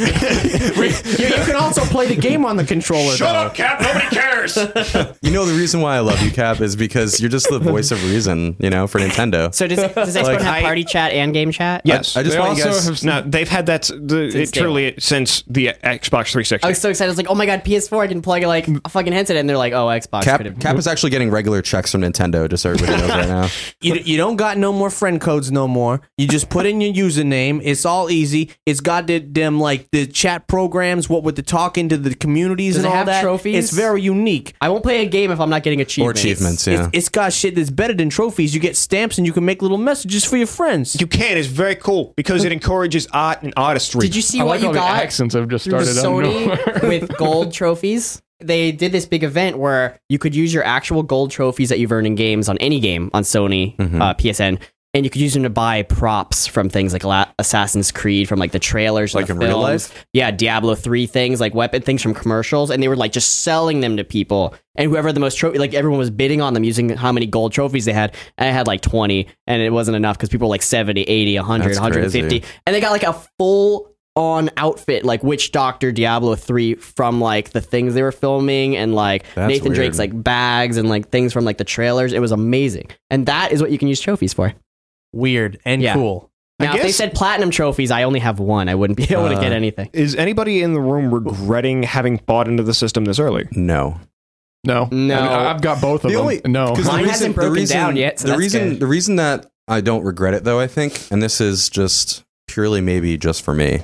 you, you can also play the game on the controller. Shut though. up, Cap! Nobody cares. You know the reason why I love you, Cap, is because you're just the voice of reason. You know, for Nintendo. so does, does Xbone Like, have I- party chat and game chat? Yes, I just They want you also guys. have no, they've had that the, Since it day truly since the Xbox three sixty. I was so excited. I was like, oh my god, P S four, I can plug like a fucking headset. And they're like, oh, Xbox Cap, could have. Cap is actually getting regular checks from Nintendo, just so everybody knows right now. You, you don't got no more friend codes no more. You just put in your username. It's all easy. It's got the, them like the chat programs, what with the talking to the communities Does and it all have that. trophies? It's very unique. I won't play a game if I'm not getting Or achievements. achievements, It's, yeah. it's got shit that's better than trophies. You get stamps and you can make little messages for your friends. You can. It's very cool because it encourages art and artistry. Did you see I what like you all the got accents have just through started out of nowhere. Sony with gold trophies? They did this big event where you could use your actual gold trophies that you've earned in games on any game on Sony Mhm. uh, P S N, and you could use them to buy props from things like La- Assassin's Creed, from like the trailers, and Like the in real films. life? Yeah, Diablo three things, like weapon things from commercials, and they were like just selling them to people. And whoever had the most trophy, like everyone was bidding on them using how many gold trophies they had. And I had like twenty, and it wasn't enough because people were like seventy, eighty, one hundred, That's one hundred fifty, crazy. and they got like a full on outfit like Witch Doctor Diablo three from like the things they were filming, and like That's Nathan weird. Drake's like bags and like things from like the trailers. It was amazing, and that is what you can use trophies for. Weird and Yeah. cool. Now, if they guess- said platinum trophies, I only have one. I wouldn't be able to Uh, get anything. Is anybody in the room regretting having bought into the system this early? No. No, No. I, I've got both of The them. only- no, 'Cause Mine hasn't broken down yet, so the that's reason, good. the reason that I don't regret it, though, I think, and this is just purely maybe just for me,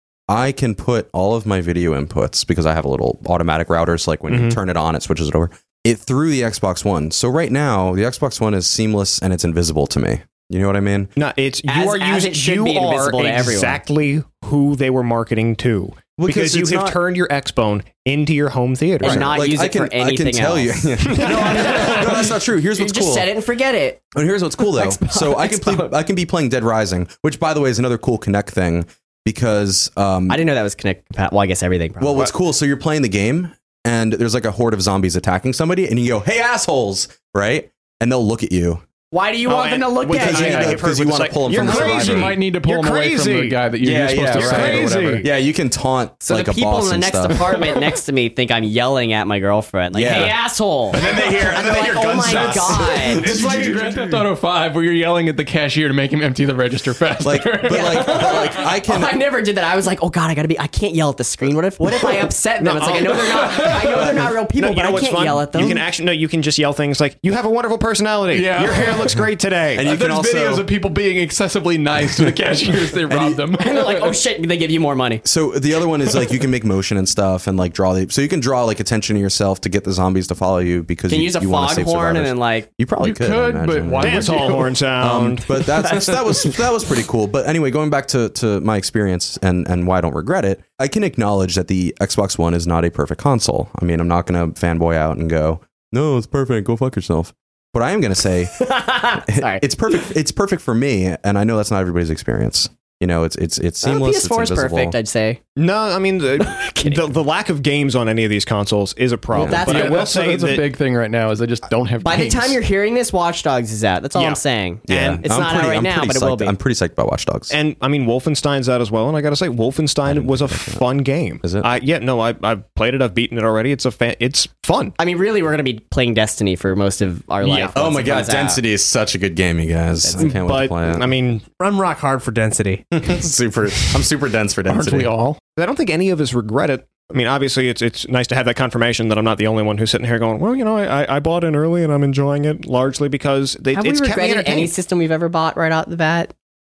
I can put all of my video inputs because I have a little automatic router. So like when you Mhm. turn it on, it switches it over. It through the Xbox One. So right now, the Xbox One is seamless and it's invisible to me. You know what I mean? No, it's you As- are as using it should you be are invisible to everyone. exactly who they were marketing to. Because Because you it's have not- turned your Xbone into your home theater. And not use I it can, for anything I can tell else. you. no, I mean, no, that's not true. Here's You what's just cool. set it and forget it. And here's what's cool though. Xbox- So I can play. Xbox. I can be playing Dead Rising, which by the way is another cool Kinect thing because um, I didn't know that was connect. Well, I guess everything. Probably. well, what's cool? So you're playing the game, and there's like a horde of zombies attacking somebody, and you go, "Hey assholes!" Right? And they'll look at you. Why do you Oh, want them and- to look because at you you? need to- because you It's wanna like, pull 'em you're from the crazy. survivor. you might need to pull You're them away from the crazy. guy that you're, Yeah, you're supposed yeah, to right. save or Crazy. whatever. Yeah, you can taunt So like the a people boss in the and next stuff. apartment next to me think I'm yelling at my girlfriend, like, Yeah. "Hey, asshole!" And then they hear, and then they hear like, "Oh my gunshots. god!" It's like Grand Theft Auto five, where you're yelling at the cashier to make him empty the register faster. Like, but like, but like, I can. I never did that. I was like, "Oh god, I gotta be. I can't yell at the screen. What if? What if I upset them? It's like I know they're not. I know they're not real people, No, you but know I what's can't fun? yell at them." You can actually no. You can just yell things like, "You have a wonderful personality. Yeah. Your hair looks great today." And you There's can also- videos of people being excessively nice to the cashiers. They rob them. and they're like, "Oh shit!" They give you more money. So the other one is like you can make motion and stuff and like draw the. So you can draw like attention to yourself to get the zombies to follow you because Can you you use a you want to save foghorn and survivors. then like You probably You could. I could, but imagine. why Dance would hall you? horn Um, sound. but that's that was that was pretty cool. But anyway, going back to, to my experience and, and why I don't regret it, I can acknowledge that the Xbox One is not a perfect console. I mean, I'm not going to fanboy out and go, "No, it's perfect. Go fuck yourself." But I am going to say sorry. it's perfect. It's perfect for me, and I know that's not everybody's experience. You know, it's it's it's Uh, seamless. P S four it's is invisible. perfect, I'd say. No, I mean the, the the lack of games on any of these consoles is a problem. Well, that's but Yeah, I will that's, say that's a that big thing right now. Is they just don't have. By games. the time you're hearing this, Watch Dogs is out. That's all Yeah. I'm saying. Yeah, And it's I'm not pretty- out right I'm now, pretty but it will psyched- be. I'm pretty psyched about Watch Dogs. And I mean, Wolfenstein's out as well, and I gotta say, Wolfenstein was a fun game. Is it? I, yeah, no, I I've played it. I've beaten it already. It's a fa- it's fun. I mean, really, we're gonna be playing Destiny for most of our Yeah. life. oh once my it god, comes out. Density is such a good game, you guys. I can't wait to But play it. I mean, Run rock hard for density. super. I'm super dense for Aren't Density. we all? I don't think any of us regret it. I mean, obviously, it's it's nice to have that confirmation that I'm not the only one who's sitting here going, well, you know, I I bought in early and I'm enjoying it largely because they, Have it's we kept me regretted any entertained. system we've ever bought right out the bat?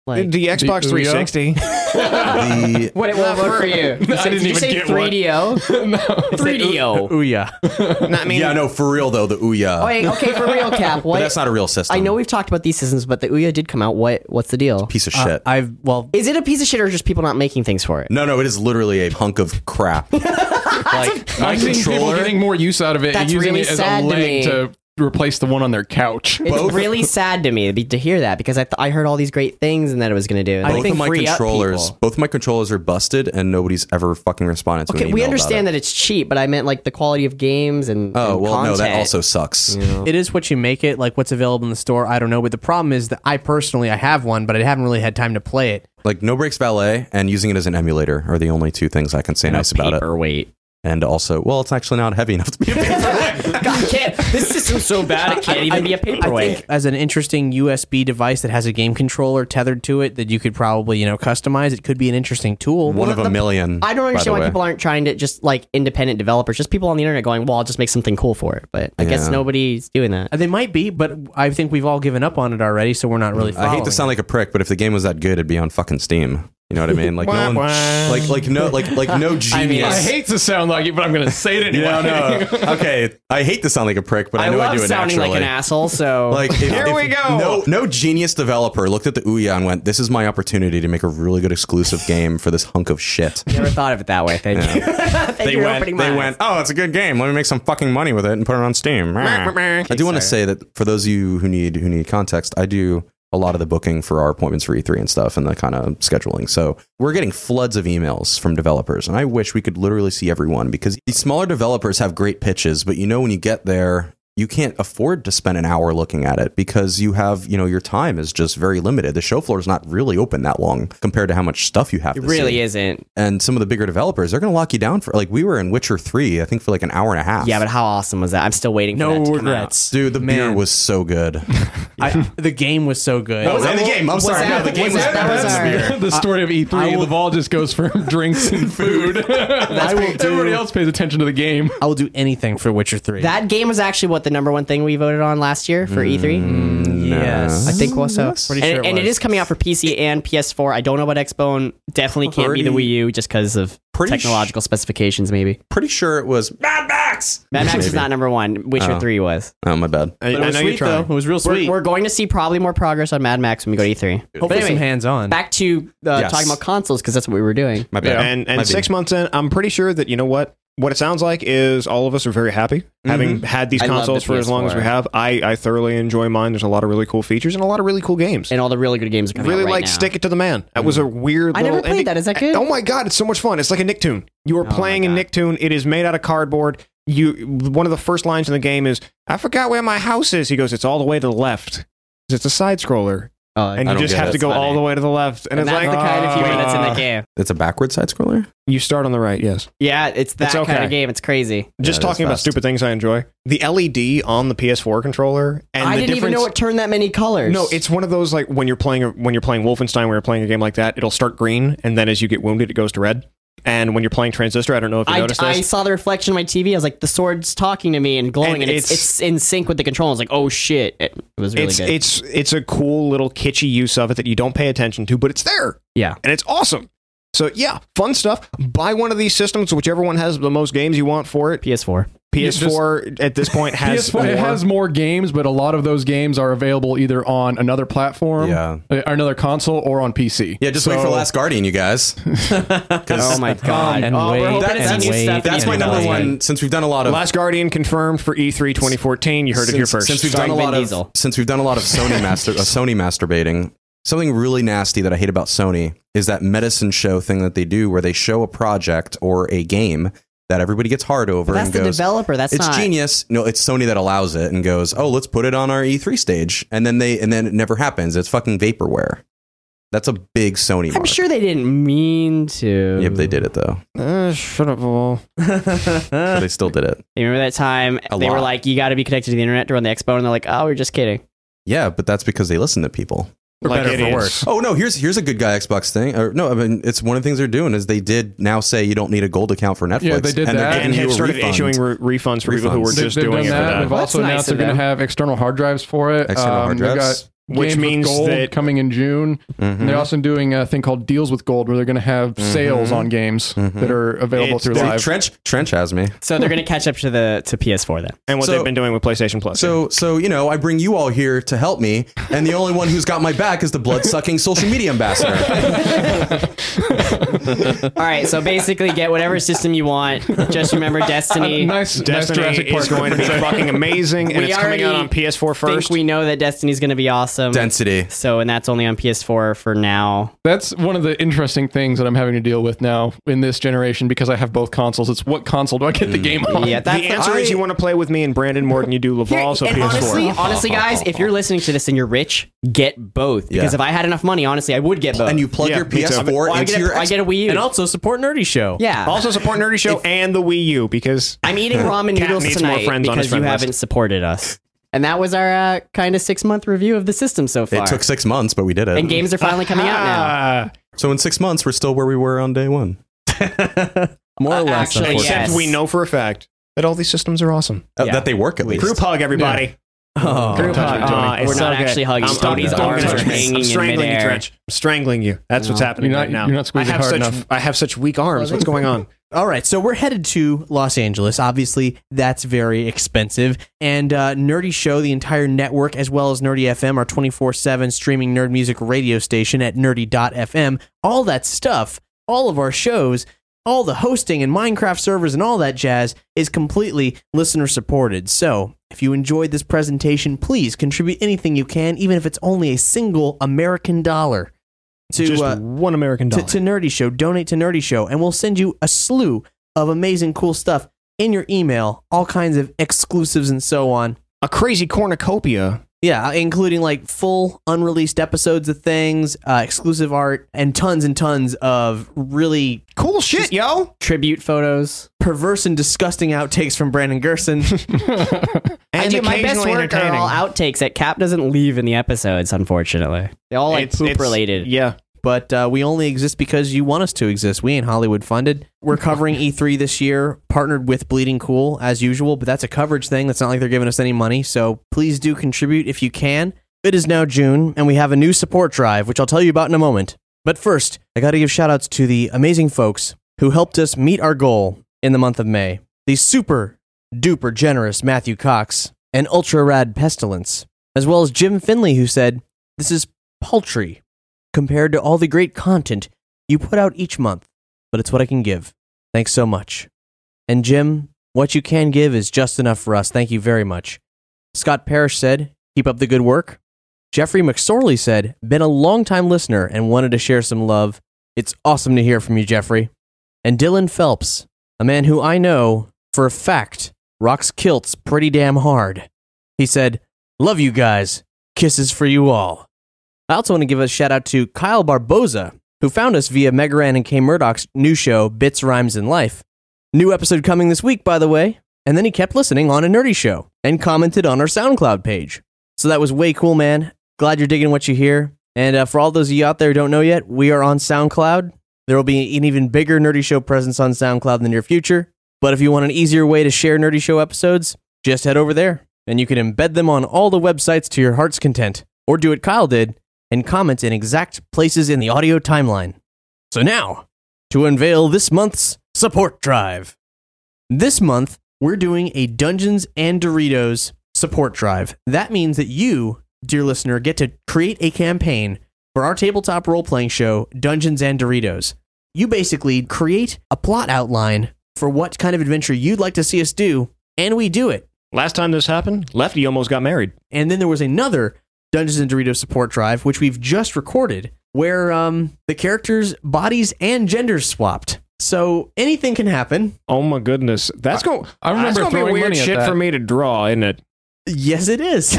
Like, the Xbox the three sixty. The, what it will work for you? I didn't Did you even say get three D O? no. three D O. Ooh yeah. I mean, yeah, no, for real though, the Ouya. Oh, wait, okay, for real, Cap. What? But that's not a real system. I know we've talked about these systems, but the Ouya did come out. What? What's the deal? Piece of Uh, shit. I've well, Is it a piece of shit or just people not making things for it? no, no, it is literally a hunk of crap. Like my I've seen people controller. getting more use out of it and That's using really it as sad a to leg me. to replace the one on their couch. It's Both- really sad to me to, be, to hear that because I th- I heard all these great things and that it was going to do. And I both they of my free up controllers, people. both of my controllers are busted, and nobody's ever fucking responded to an Okay, email we about understand it. that it's cheap, but I meant like the quality of games and Oh and well, no, that content. also sucks. it is what you make it. Like what's available in the store, I don't know. But the problem is that I personally I have one, but I haven't really had time to play it. Like No Breaks Valet and using it as an emulator are the only two things I can say And a nice about it. paperweight. And also, well, it's actually not heavy enough to be a paperweight. God, can't, this system's so bad it can't even be a I paperweight. think as an interesting U S B device that has a game controller tethered to it that you could probably you know customize, it could be an interesting tool. One of a the- million. I don't by understand the why way. people aren't trying to just like independent developers, just people on the internet going, well, I'll just make something cool for it. But I guess Yeah. nobody's doing that. Uh, They might be, but I think we've all given up on it already, so we're not really. I hate following to sound like a prick, but if the game was that good, it'd be on fucking Steam. You know what I mean? Like no Wah, one, wah. like like no like like no genius. I hate to sound like it, but I'm going to say it anyway. Yeah, no. Okay, I hate to sound like a prick, but I, I know love I do it sounding naturally. like an asshole, so Like if, Here if we go. No, no genius developer looked at the Ouya and went, "This is my opportunity to make a really good exclusive game for this hunk of shit." never thought of it that way. Thank you. Thank They you for went, opening they my went, oh, it's a good game. Let me make some fucking money with it and put it on Steam. I do want to say that for those of you who need who need context, I do a lot of the booking for our appointments for E three and stuff and the kind of scheduling. So we're getting floods of emails from developers, and I wish we could literally see everyone because these smaller developers have great pitches, but you know when you get there, you can't afford to spend an hour looking at it because you have, you know, your time is just very limited. The show floor is not really open that long compared to how much stuff you have It to really see. isn't. And some of the bigger developers, they're going to lock you down for, like, we were in Witcher three, I think for like an hour and a half. Yeah, but how awesome was that? I'm still waiting for no that to come out. regrets, Dude, the beer Man. was so good. I, the game was so good. Oh, and the game. I'm was sorry. that- no, the game was was, that- that was better. our- the story of E three. I will- The ball just goes for drinks and food. I will do- Everybody else pays attention to the game. I will do anything for Witcher three. That game was actually what the number one thing we voted on last year for E three. yes, I think was so. Pretty and, sure it and it was. is coming out for P C and P S four. I don't know about Xbone. Definitely can't be the Pretty- Wii U just because of pretty sh- technological specifications. Maybe Pretty sure it was Mad Max. Mad Max is Maybe. not number one. Witcher Oh. three was. Oh, my bad. I, But it I was know sweet you're trying. though. It was real We're, sweet. we're going to see probably more progress on Mad Max when we go to E three. Hopefully But anyway, some hands on. back to uh, Yes. talking about consoles because that's what we were doing. My bad. And and Might be. six months in, I'm pretty sure that you know what what it sounds like is all of us are very happy having had these I love consoles the for as long as P S we four. have. I I thoroughly enjoy mine. There's a lot of really cool features and a lot of really cool games. And all the really good games are coming Really out right like now. Stick It to the Man. That was a weird. I never little played indie- that. Is that good? Oh my god, it's so much fun. It's like a Nicktoon. You are Oh my playing a God. Nicktoon. It is made out of cardboard. You one of the first lines in the game is, "I forgot where my house is." He goes, "It's all the way to the left." It's a side scroller, Oh, and I you don't just get have it. to go That's all funny. the way to the left, and, and it's that's like the kind of humor that's in the uh, game. It's a backward side scroller? You start on the right, yes. Yeah, it's that It's okay. kind of game. It's crazy. Just it is talking about fast. stupid things I enjoy. The L E D on the P S four controller, and I the didn't even difference- know it turned that many colors. No, it's one of those like when you're playing a, when you're playing Wolfenstein, when you're playing a game like that, it'll start green, and then as you get wounded, it goes to red. And when you're playing Transistor, I don't know if you I, noticed I this. saw the reflection on my T V. I was like, the sword's talking to me and glowing, And and, it's, it's- it's in sync with the control. I was like, oh shit! It, it was really it's good. it's it's a cool little kitschy use of it that you don't pay attention to, but it's there, yeah, and it's awesome. So yeah, fun stuff. Buy one of these systems, whichever one has the most games you want for it. P S four. P S four at this point has P S four, it more. has more games, but a lot of those games are available either on another platform, Yeah. uh, or another console, or on P C. Yeah, just wait So- for Last Guardian, you guys. Oh my god! And oh, wait, we're hoping to and see new wait, stuff. That's in my it. number wait. one. Since we've done a lot of Last Guardian confirmed for E three twenty fourteen. You heard it here since, first. since we've Starring done a Vin lot of Diesel. since we've done a lot of Sony master uh, Sony masturbating. Something really nasty that I hate about Sony is that medicine show thing that they do, where they show a project or a game that everybody gets hard over That's and the goes, developer. That's it's not genius. No, it's Sony that allows it and goes, oh, let's put it on our E three stage, and then they and then it never happens. It's fucking vaporware. That's a big Sony. I'm mark. sure they didn't mean to. Yep, they did it though. Uh, shut up, all. But they still did it. You remember that time A they were lot. like, "You got to be connected to the internet to run the Expo," and they're like, "Oh, we're just kidding." Yeah, but that's because they listen to people. For Like better or for idiots. worse. Oh no, here's here's a good guy Xbox thing. Or no, I mean it's one of the things they're doing is they did now say you don't need a gold account for Netflix. Yeah, they did and they're that. giving And you have a started refund. issuing re- refunds for people who were Refunds. They- just they've doing done it for that. that. They've Well, that's also nice announced they're of going to them. have external hard drives for it. External hard they've drives? got- Which Games with means Gold that- coming in June. And they're also doing a thing called Deals with Gold, where they're going to have sales on games that are available It's- through See, live. Trench Trench has me. So they're going to catch up to the to P S four then. And what So- they've been doing with PlayStation Plus. So so you know, I bring you all here to help me, and the only one who's got my back is the blood sucking social media ambassador. All right, so basically get whatever system you want. Just remember Destiny. nice, nice Destiny Jurassic Park is going to be reference. fucking amazing, and We it's coming out already on P S four I think first. we know that Destiny's going to be awesome. Density. So, and that's only on P S four for now. That's one of the interesting things that I'm having to deal with now in this generation because I have both consoles. It's what console do I get the game on? Yeah, that's the answer is you want to play with me and Brandon more than you do Laval, so and P S four. honestly, honestly, guys, if you're listening to this and you're rich, get both. Because Yeah. if I had enough money, honestly, I would get both. And you plug Yeah, your me too. P S four Well, I, into get a, your I get a Wii U. And also support Nerdy Show. yeah. Also support Nerdy Show and the Wii U because I'm eating ramen Cat noodles needs more tonight friends on his because you friend haven't list. supported us. And that was our uh, kind of six month review of the system so far. It took six months, but we did it. and games are finally coming out now. Ah, So in six months, we're still where we were on day one. More or Uh, less. actually, unfortunately. except yes. we know for a fact that all these systems are awesome. Uh, Yeah. That they work at least. Group hug, everybody. Oh. Group hug. Ah, it's We're so not good. actually hugging. I'm- Tony's I'm- arms I'm- are I'm hanging in strangling you, midair. Trench. I'm strangling you. That's what's No. happening You're not- right now. you're not squeezing I have hard such, enough. I have such weak arms. What's going on? All right, so we're headed to Los Angeles. Obviously, that's very expensive. And uh, Nerdy Show, the entire network, as well as Nerdy F M, our twenty-four seven streaming nerd music radio station at nerdy dot f m, all that stuff, all of our shows, all the hosting and Minecraft servers and all that jazz is completely listener supported. So if you enjoyed this presentation, please contribute anything you can, even if it's only a single American dollar. To, Just uh, one American to, dollar. to Nerdy Show. Donate to Nerdy Show, and we'll send you a slew of amazing, cool stuff in your email, all kinds of exclusives and so on. a crazy cornucopia. Yeah, including like full unreleased episodes of things, uh, exclusive art, and tons and tons of really Cool shit, yo. Tribute photos. perverse and disgusting outtakes from Brandon Gerson. I And do my best occasionally work are entertaining. all outtakes that Cap doesn't leave in the episodes, unfortunately. They all like It's- poop it's- related. Yeah. But uh, we only exist because you want us to exist. We ain't Hollywood funded. We're covering E three this year, partnered with Bleeding Cool as usual, but that's a coverage thing. That's not like they're giving us any money. So please do contribute if you can. It is now June, and we have a new support drive, which I'll tell you about in a moment. But first, I got to give shout outs to the amazing folks who helped us meet our goal in the month of May. The super duper generous Matthew Cox and ultra rad Pestilence, as well as Jim Finley, who said, "This is paltry compared to all the great content you put out each month, but it's what I can give. Thanks so much." And Jim, what you can give is just enough for us. Thank you very much. Scott Parrish said, "Keep up the good work." Jeffrey McSorley said, "Been a long-time listener and wanted to share some love. It's awesome to hear from you, Jeffrey." And Dylan Phelps, a man who I know for a fact rocks kilts pretty damn hard. He said, "Love you guys. Kisses for you all." I also want to give a shout out to Kyle Barboza, who found us via Megaran and K Murdoch's new show, Bits, Rhymes, and Life. New episode coming this week, by the way. And then he kept listening on a Nerdy Show and commented on our SoundCloud page. So that was way cool, man. Glad you're digging what you hear. And uh, for all those of you out there who don't know yet, we are on SoundCloud. There will be an even bigger Nerdy Show presence on SoundCloud in the near future. But if you want an easier way to share Nerdy Show episodes, just head over there. And you can embed them on all the websites to your heart's content. Or do what Kyle did and comment in exact places in the audio timeline. So now, to unveil this month's support drive. This month, we're doing a Dungeons and Doritos support drive. That means that you, dear listener, get to create a campaign for our tabletop role-playing show, Dungeons and Doritos. You basically create a plot outline for what kind of adventure you'd like to see us do, and we do it. Last time this happened, Lefty almost got married. And then there was another Dungeons and Doritos support drive, which we've just recorded, where um, the characters' bodies and genders swapped. So anything can happen. Oh my goodness. That's going I remember that's gonna be throwing weird money at shit that. for me to draw, isn't it? Yes, it is.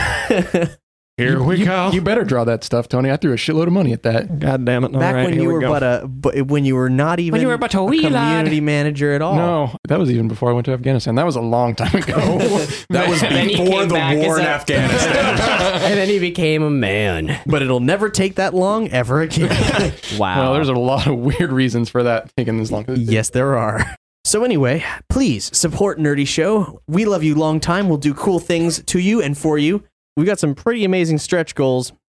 Here we you, go. You better draw that stuff, Tony. I threw a shitload of money at that. God damn it. All Back right, when here you we were go. but a but when you were not even you were but a wee community manager at all. No, that was even before I went to Afghanistan. That was a long time ago. That was Then he before came the back war as in a- Afghanistan. And then he became a man. But it'll never take that long ever again. Wow. Well, there's a lot of weird reasons for that taking this long. Yes, there are. So anyway, please support Nerdy Show. We love you long time. We'll do cool things to you and for you. We've got some pretty amazing stretch goals.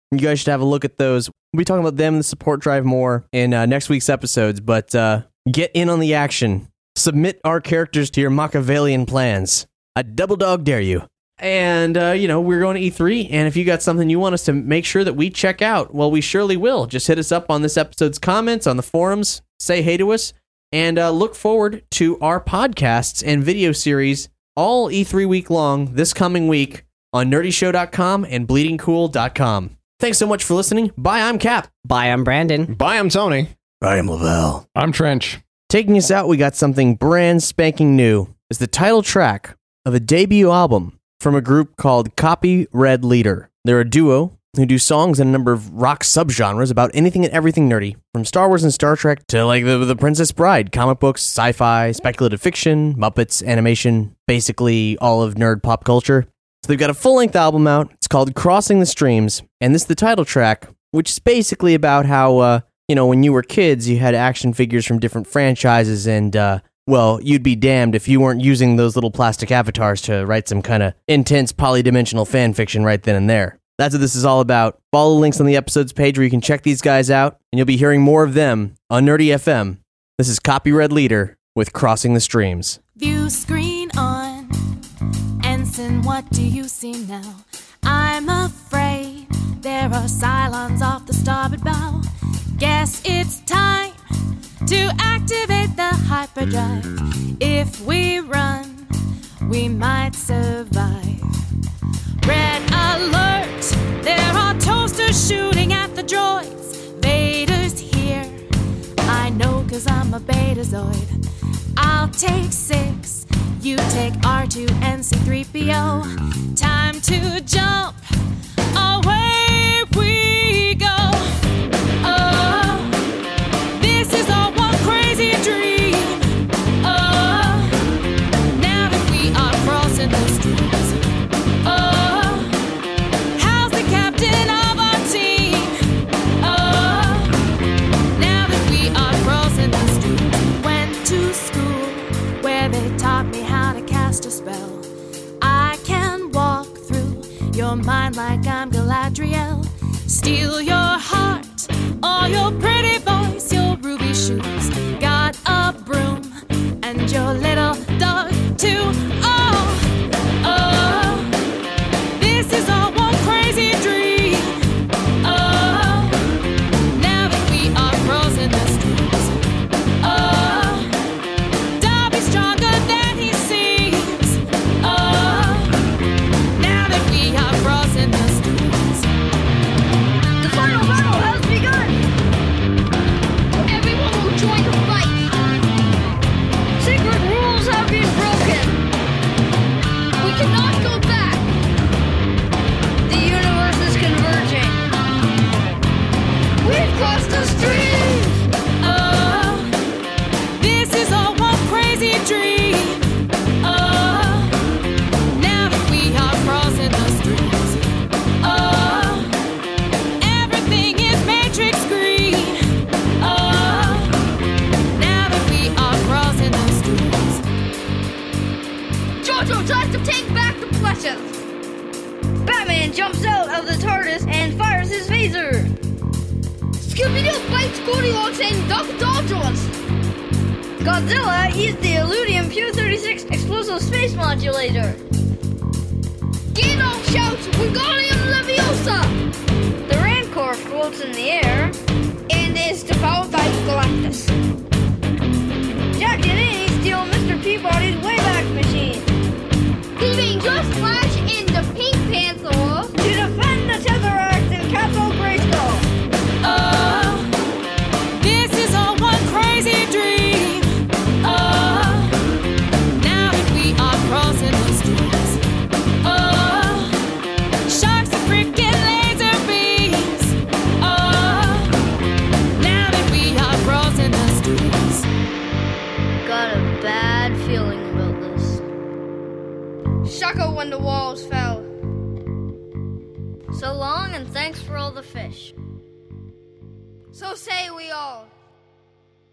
You guys should have a look at those. We'll be talking about them and the support drive more in uh, next week's episodes, but uh, get in on the action. Submit our characters to your Machiavellian plans. I double dog dare you. And, uh, you know, we're going to E three, and if you got something you want us to make sure that we check out, well, we surely will. Just hit us up on this episode's comments, on the forums, say hey to us, and uh, look forward to our podcasts and video series all E three week long this coming week on nerdy show dot com and bleeding cool dot com. Thanks so much for listening. Bye, I'm Cap. Bye, I'm Brandon. Bye, I'm Tony. I am Lavelle. I'm Trench. Taking us out, we got something brand spanking new. It's the title track of a debut album from a group called Copy Red Leader. They're a duo who do songs in a number of rock subgenres about anything and everything nerdy, from Star Wars and Star Trek to like the, the Princess Bride, comic books, sci-fi, speculative fiction, Muppets, animation, basically all of nerd pop culture. So they've got a full-length album out. It's called Crossing the Streams, and this is the title track, which is basically about how, uh, you know, when you were kids, you had action figures from different franchises, and, uh, well, you'd be damned if you weren't using those little plastic avatars to write some kind of intense polydimensional fan fiction right then and there. That's what this is all about. Follow the links on the episodes page where you can check these guys out, and you'll be hearing more of them on Nerdy F M. This is Copy Red Leader with Crossing the Streams. View screen on. Ensign, what do you see now? I'm afraid there are Cylons off the starboard bow. Guess it's time to activate the hyperdrive. If we run, we might survive. Red alert! There are toasters shooting at the droids. Vader's here. I know 'cause I'm a Betazoid. I'll take six. You take R two and C three P O. Time to jump. Away we go. Oh, this is all one crazy dream. Oh, now that we are crossing the streams. Oh, how's the captain of our team? Oh, now that we are crossing the streams. Went to school where they taught me how to cast a spell. I can walk through your mind like I'm Galadriel. Steal your heart or your pretty voice, your ruby shoes. Got a broom and your little dog too. Oh, oh, this is all one crazy dream. Oh, now that we are crossing the streams. Oh, Dobby's stronger than he seems. Oh, now that we are crossing the streams. The final battle has begun! Everyone will join the fight! Secret rules have been broken! We cannot go back! The universe is converging! We've crossed the streams! Oh, this is all one crazy dream. Oh, now that we are crossing the streams. Oh, everything is matrix green. Oh, now that we are crossing the streams. Jojo tries to take back the precious! Batman jumps out of the TARDIS and fires his phaser! Scooby-Doo fights Goldilocks and Doc Dodgers! Godzilla eats the Illudium Q thirty-six explosive space modulator! Gandalf shouts, Wingardium Leviosa! The Rancor floats in the air and is devoured by Galactus. Jack and Annie steal Mister Peabody's Wayback Machine, leaving just Flash in the Pink Panther to defend the Tesseract in Castle Grayskull. Oh, this is all one crazy dream. Oh, now that we are crossing the streams. Oh, sharks and freaking laser beams. Oh, now that we are crossing the streams. Got a bad feeling about this. Shaka when the walls fell. So long and thanks for all the fish. So say we all.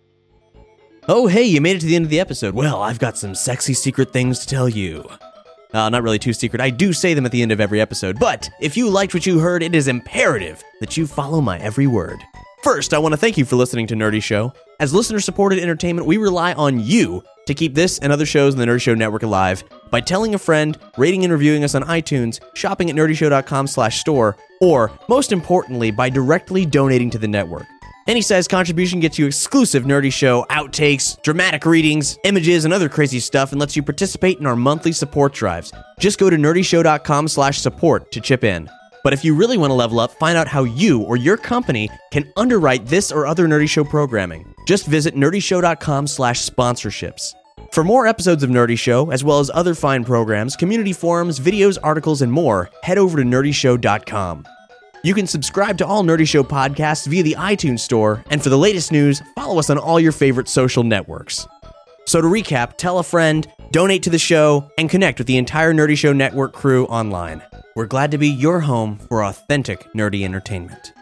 Oh, hey, you made it to the end of the episode. Well, I've got some sexy secret things to tell you. Uh, not really too secret. I do say them at the end of every episode. But if you liked what you heard, it is imperative that you follow my every word. First, I want to thank you for listening to Nerdy Show. As listener-supported entertainment, we rely on you to keep this and other shows in the Nerdy Show Network alive by telling a friend, rating and reviewing us on iTunes, shopping at nerdyshow.com slash store, or, most importantly, by directly donating to the network. Any size contribution gets you exclusive Nerdy Show outtakes, dramatic readings, images, and other crazy stuff, and lets you participate in our monthly support drives. Just go to nerdyshow.com slash support to chip in. But if you really want to level up, find out how you or your company can underwrite this or other Nerdy Show programming. Just visit nerdyshow.com slash sponsorships. For more episodes of Nerdy Show, as well as other fine programs, community forums, videos, articles, and more, head over to nerdy show dot com. You can subscribe to all Nerdy Show podcasts via the iTunes Store, and for the latest news, follow us on all your favorite social networks. So to recap, tell a friend, donate to the show, and connect with the entire Nerdy Show Network crew online. We're glad to be your home for authentic nerdy entertainment.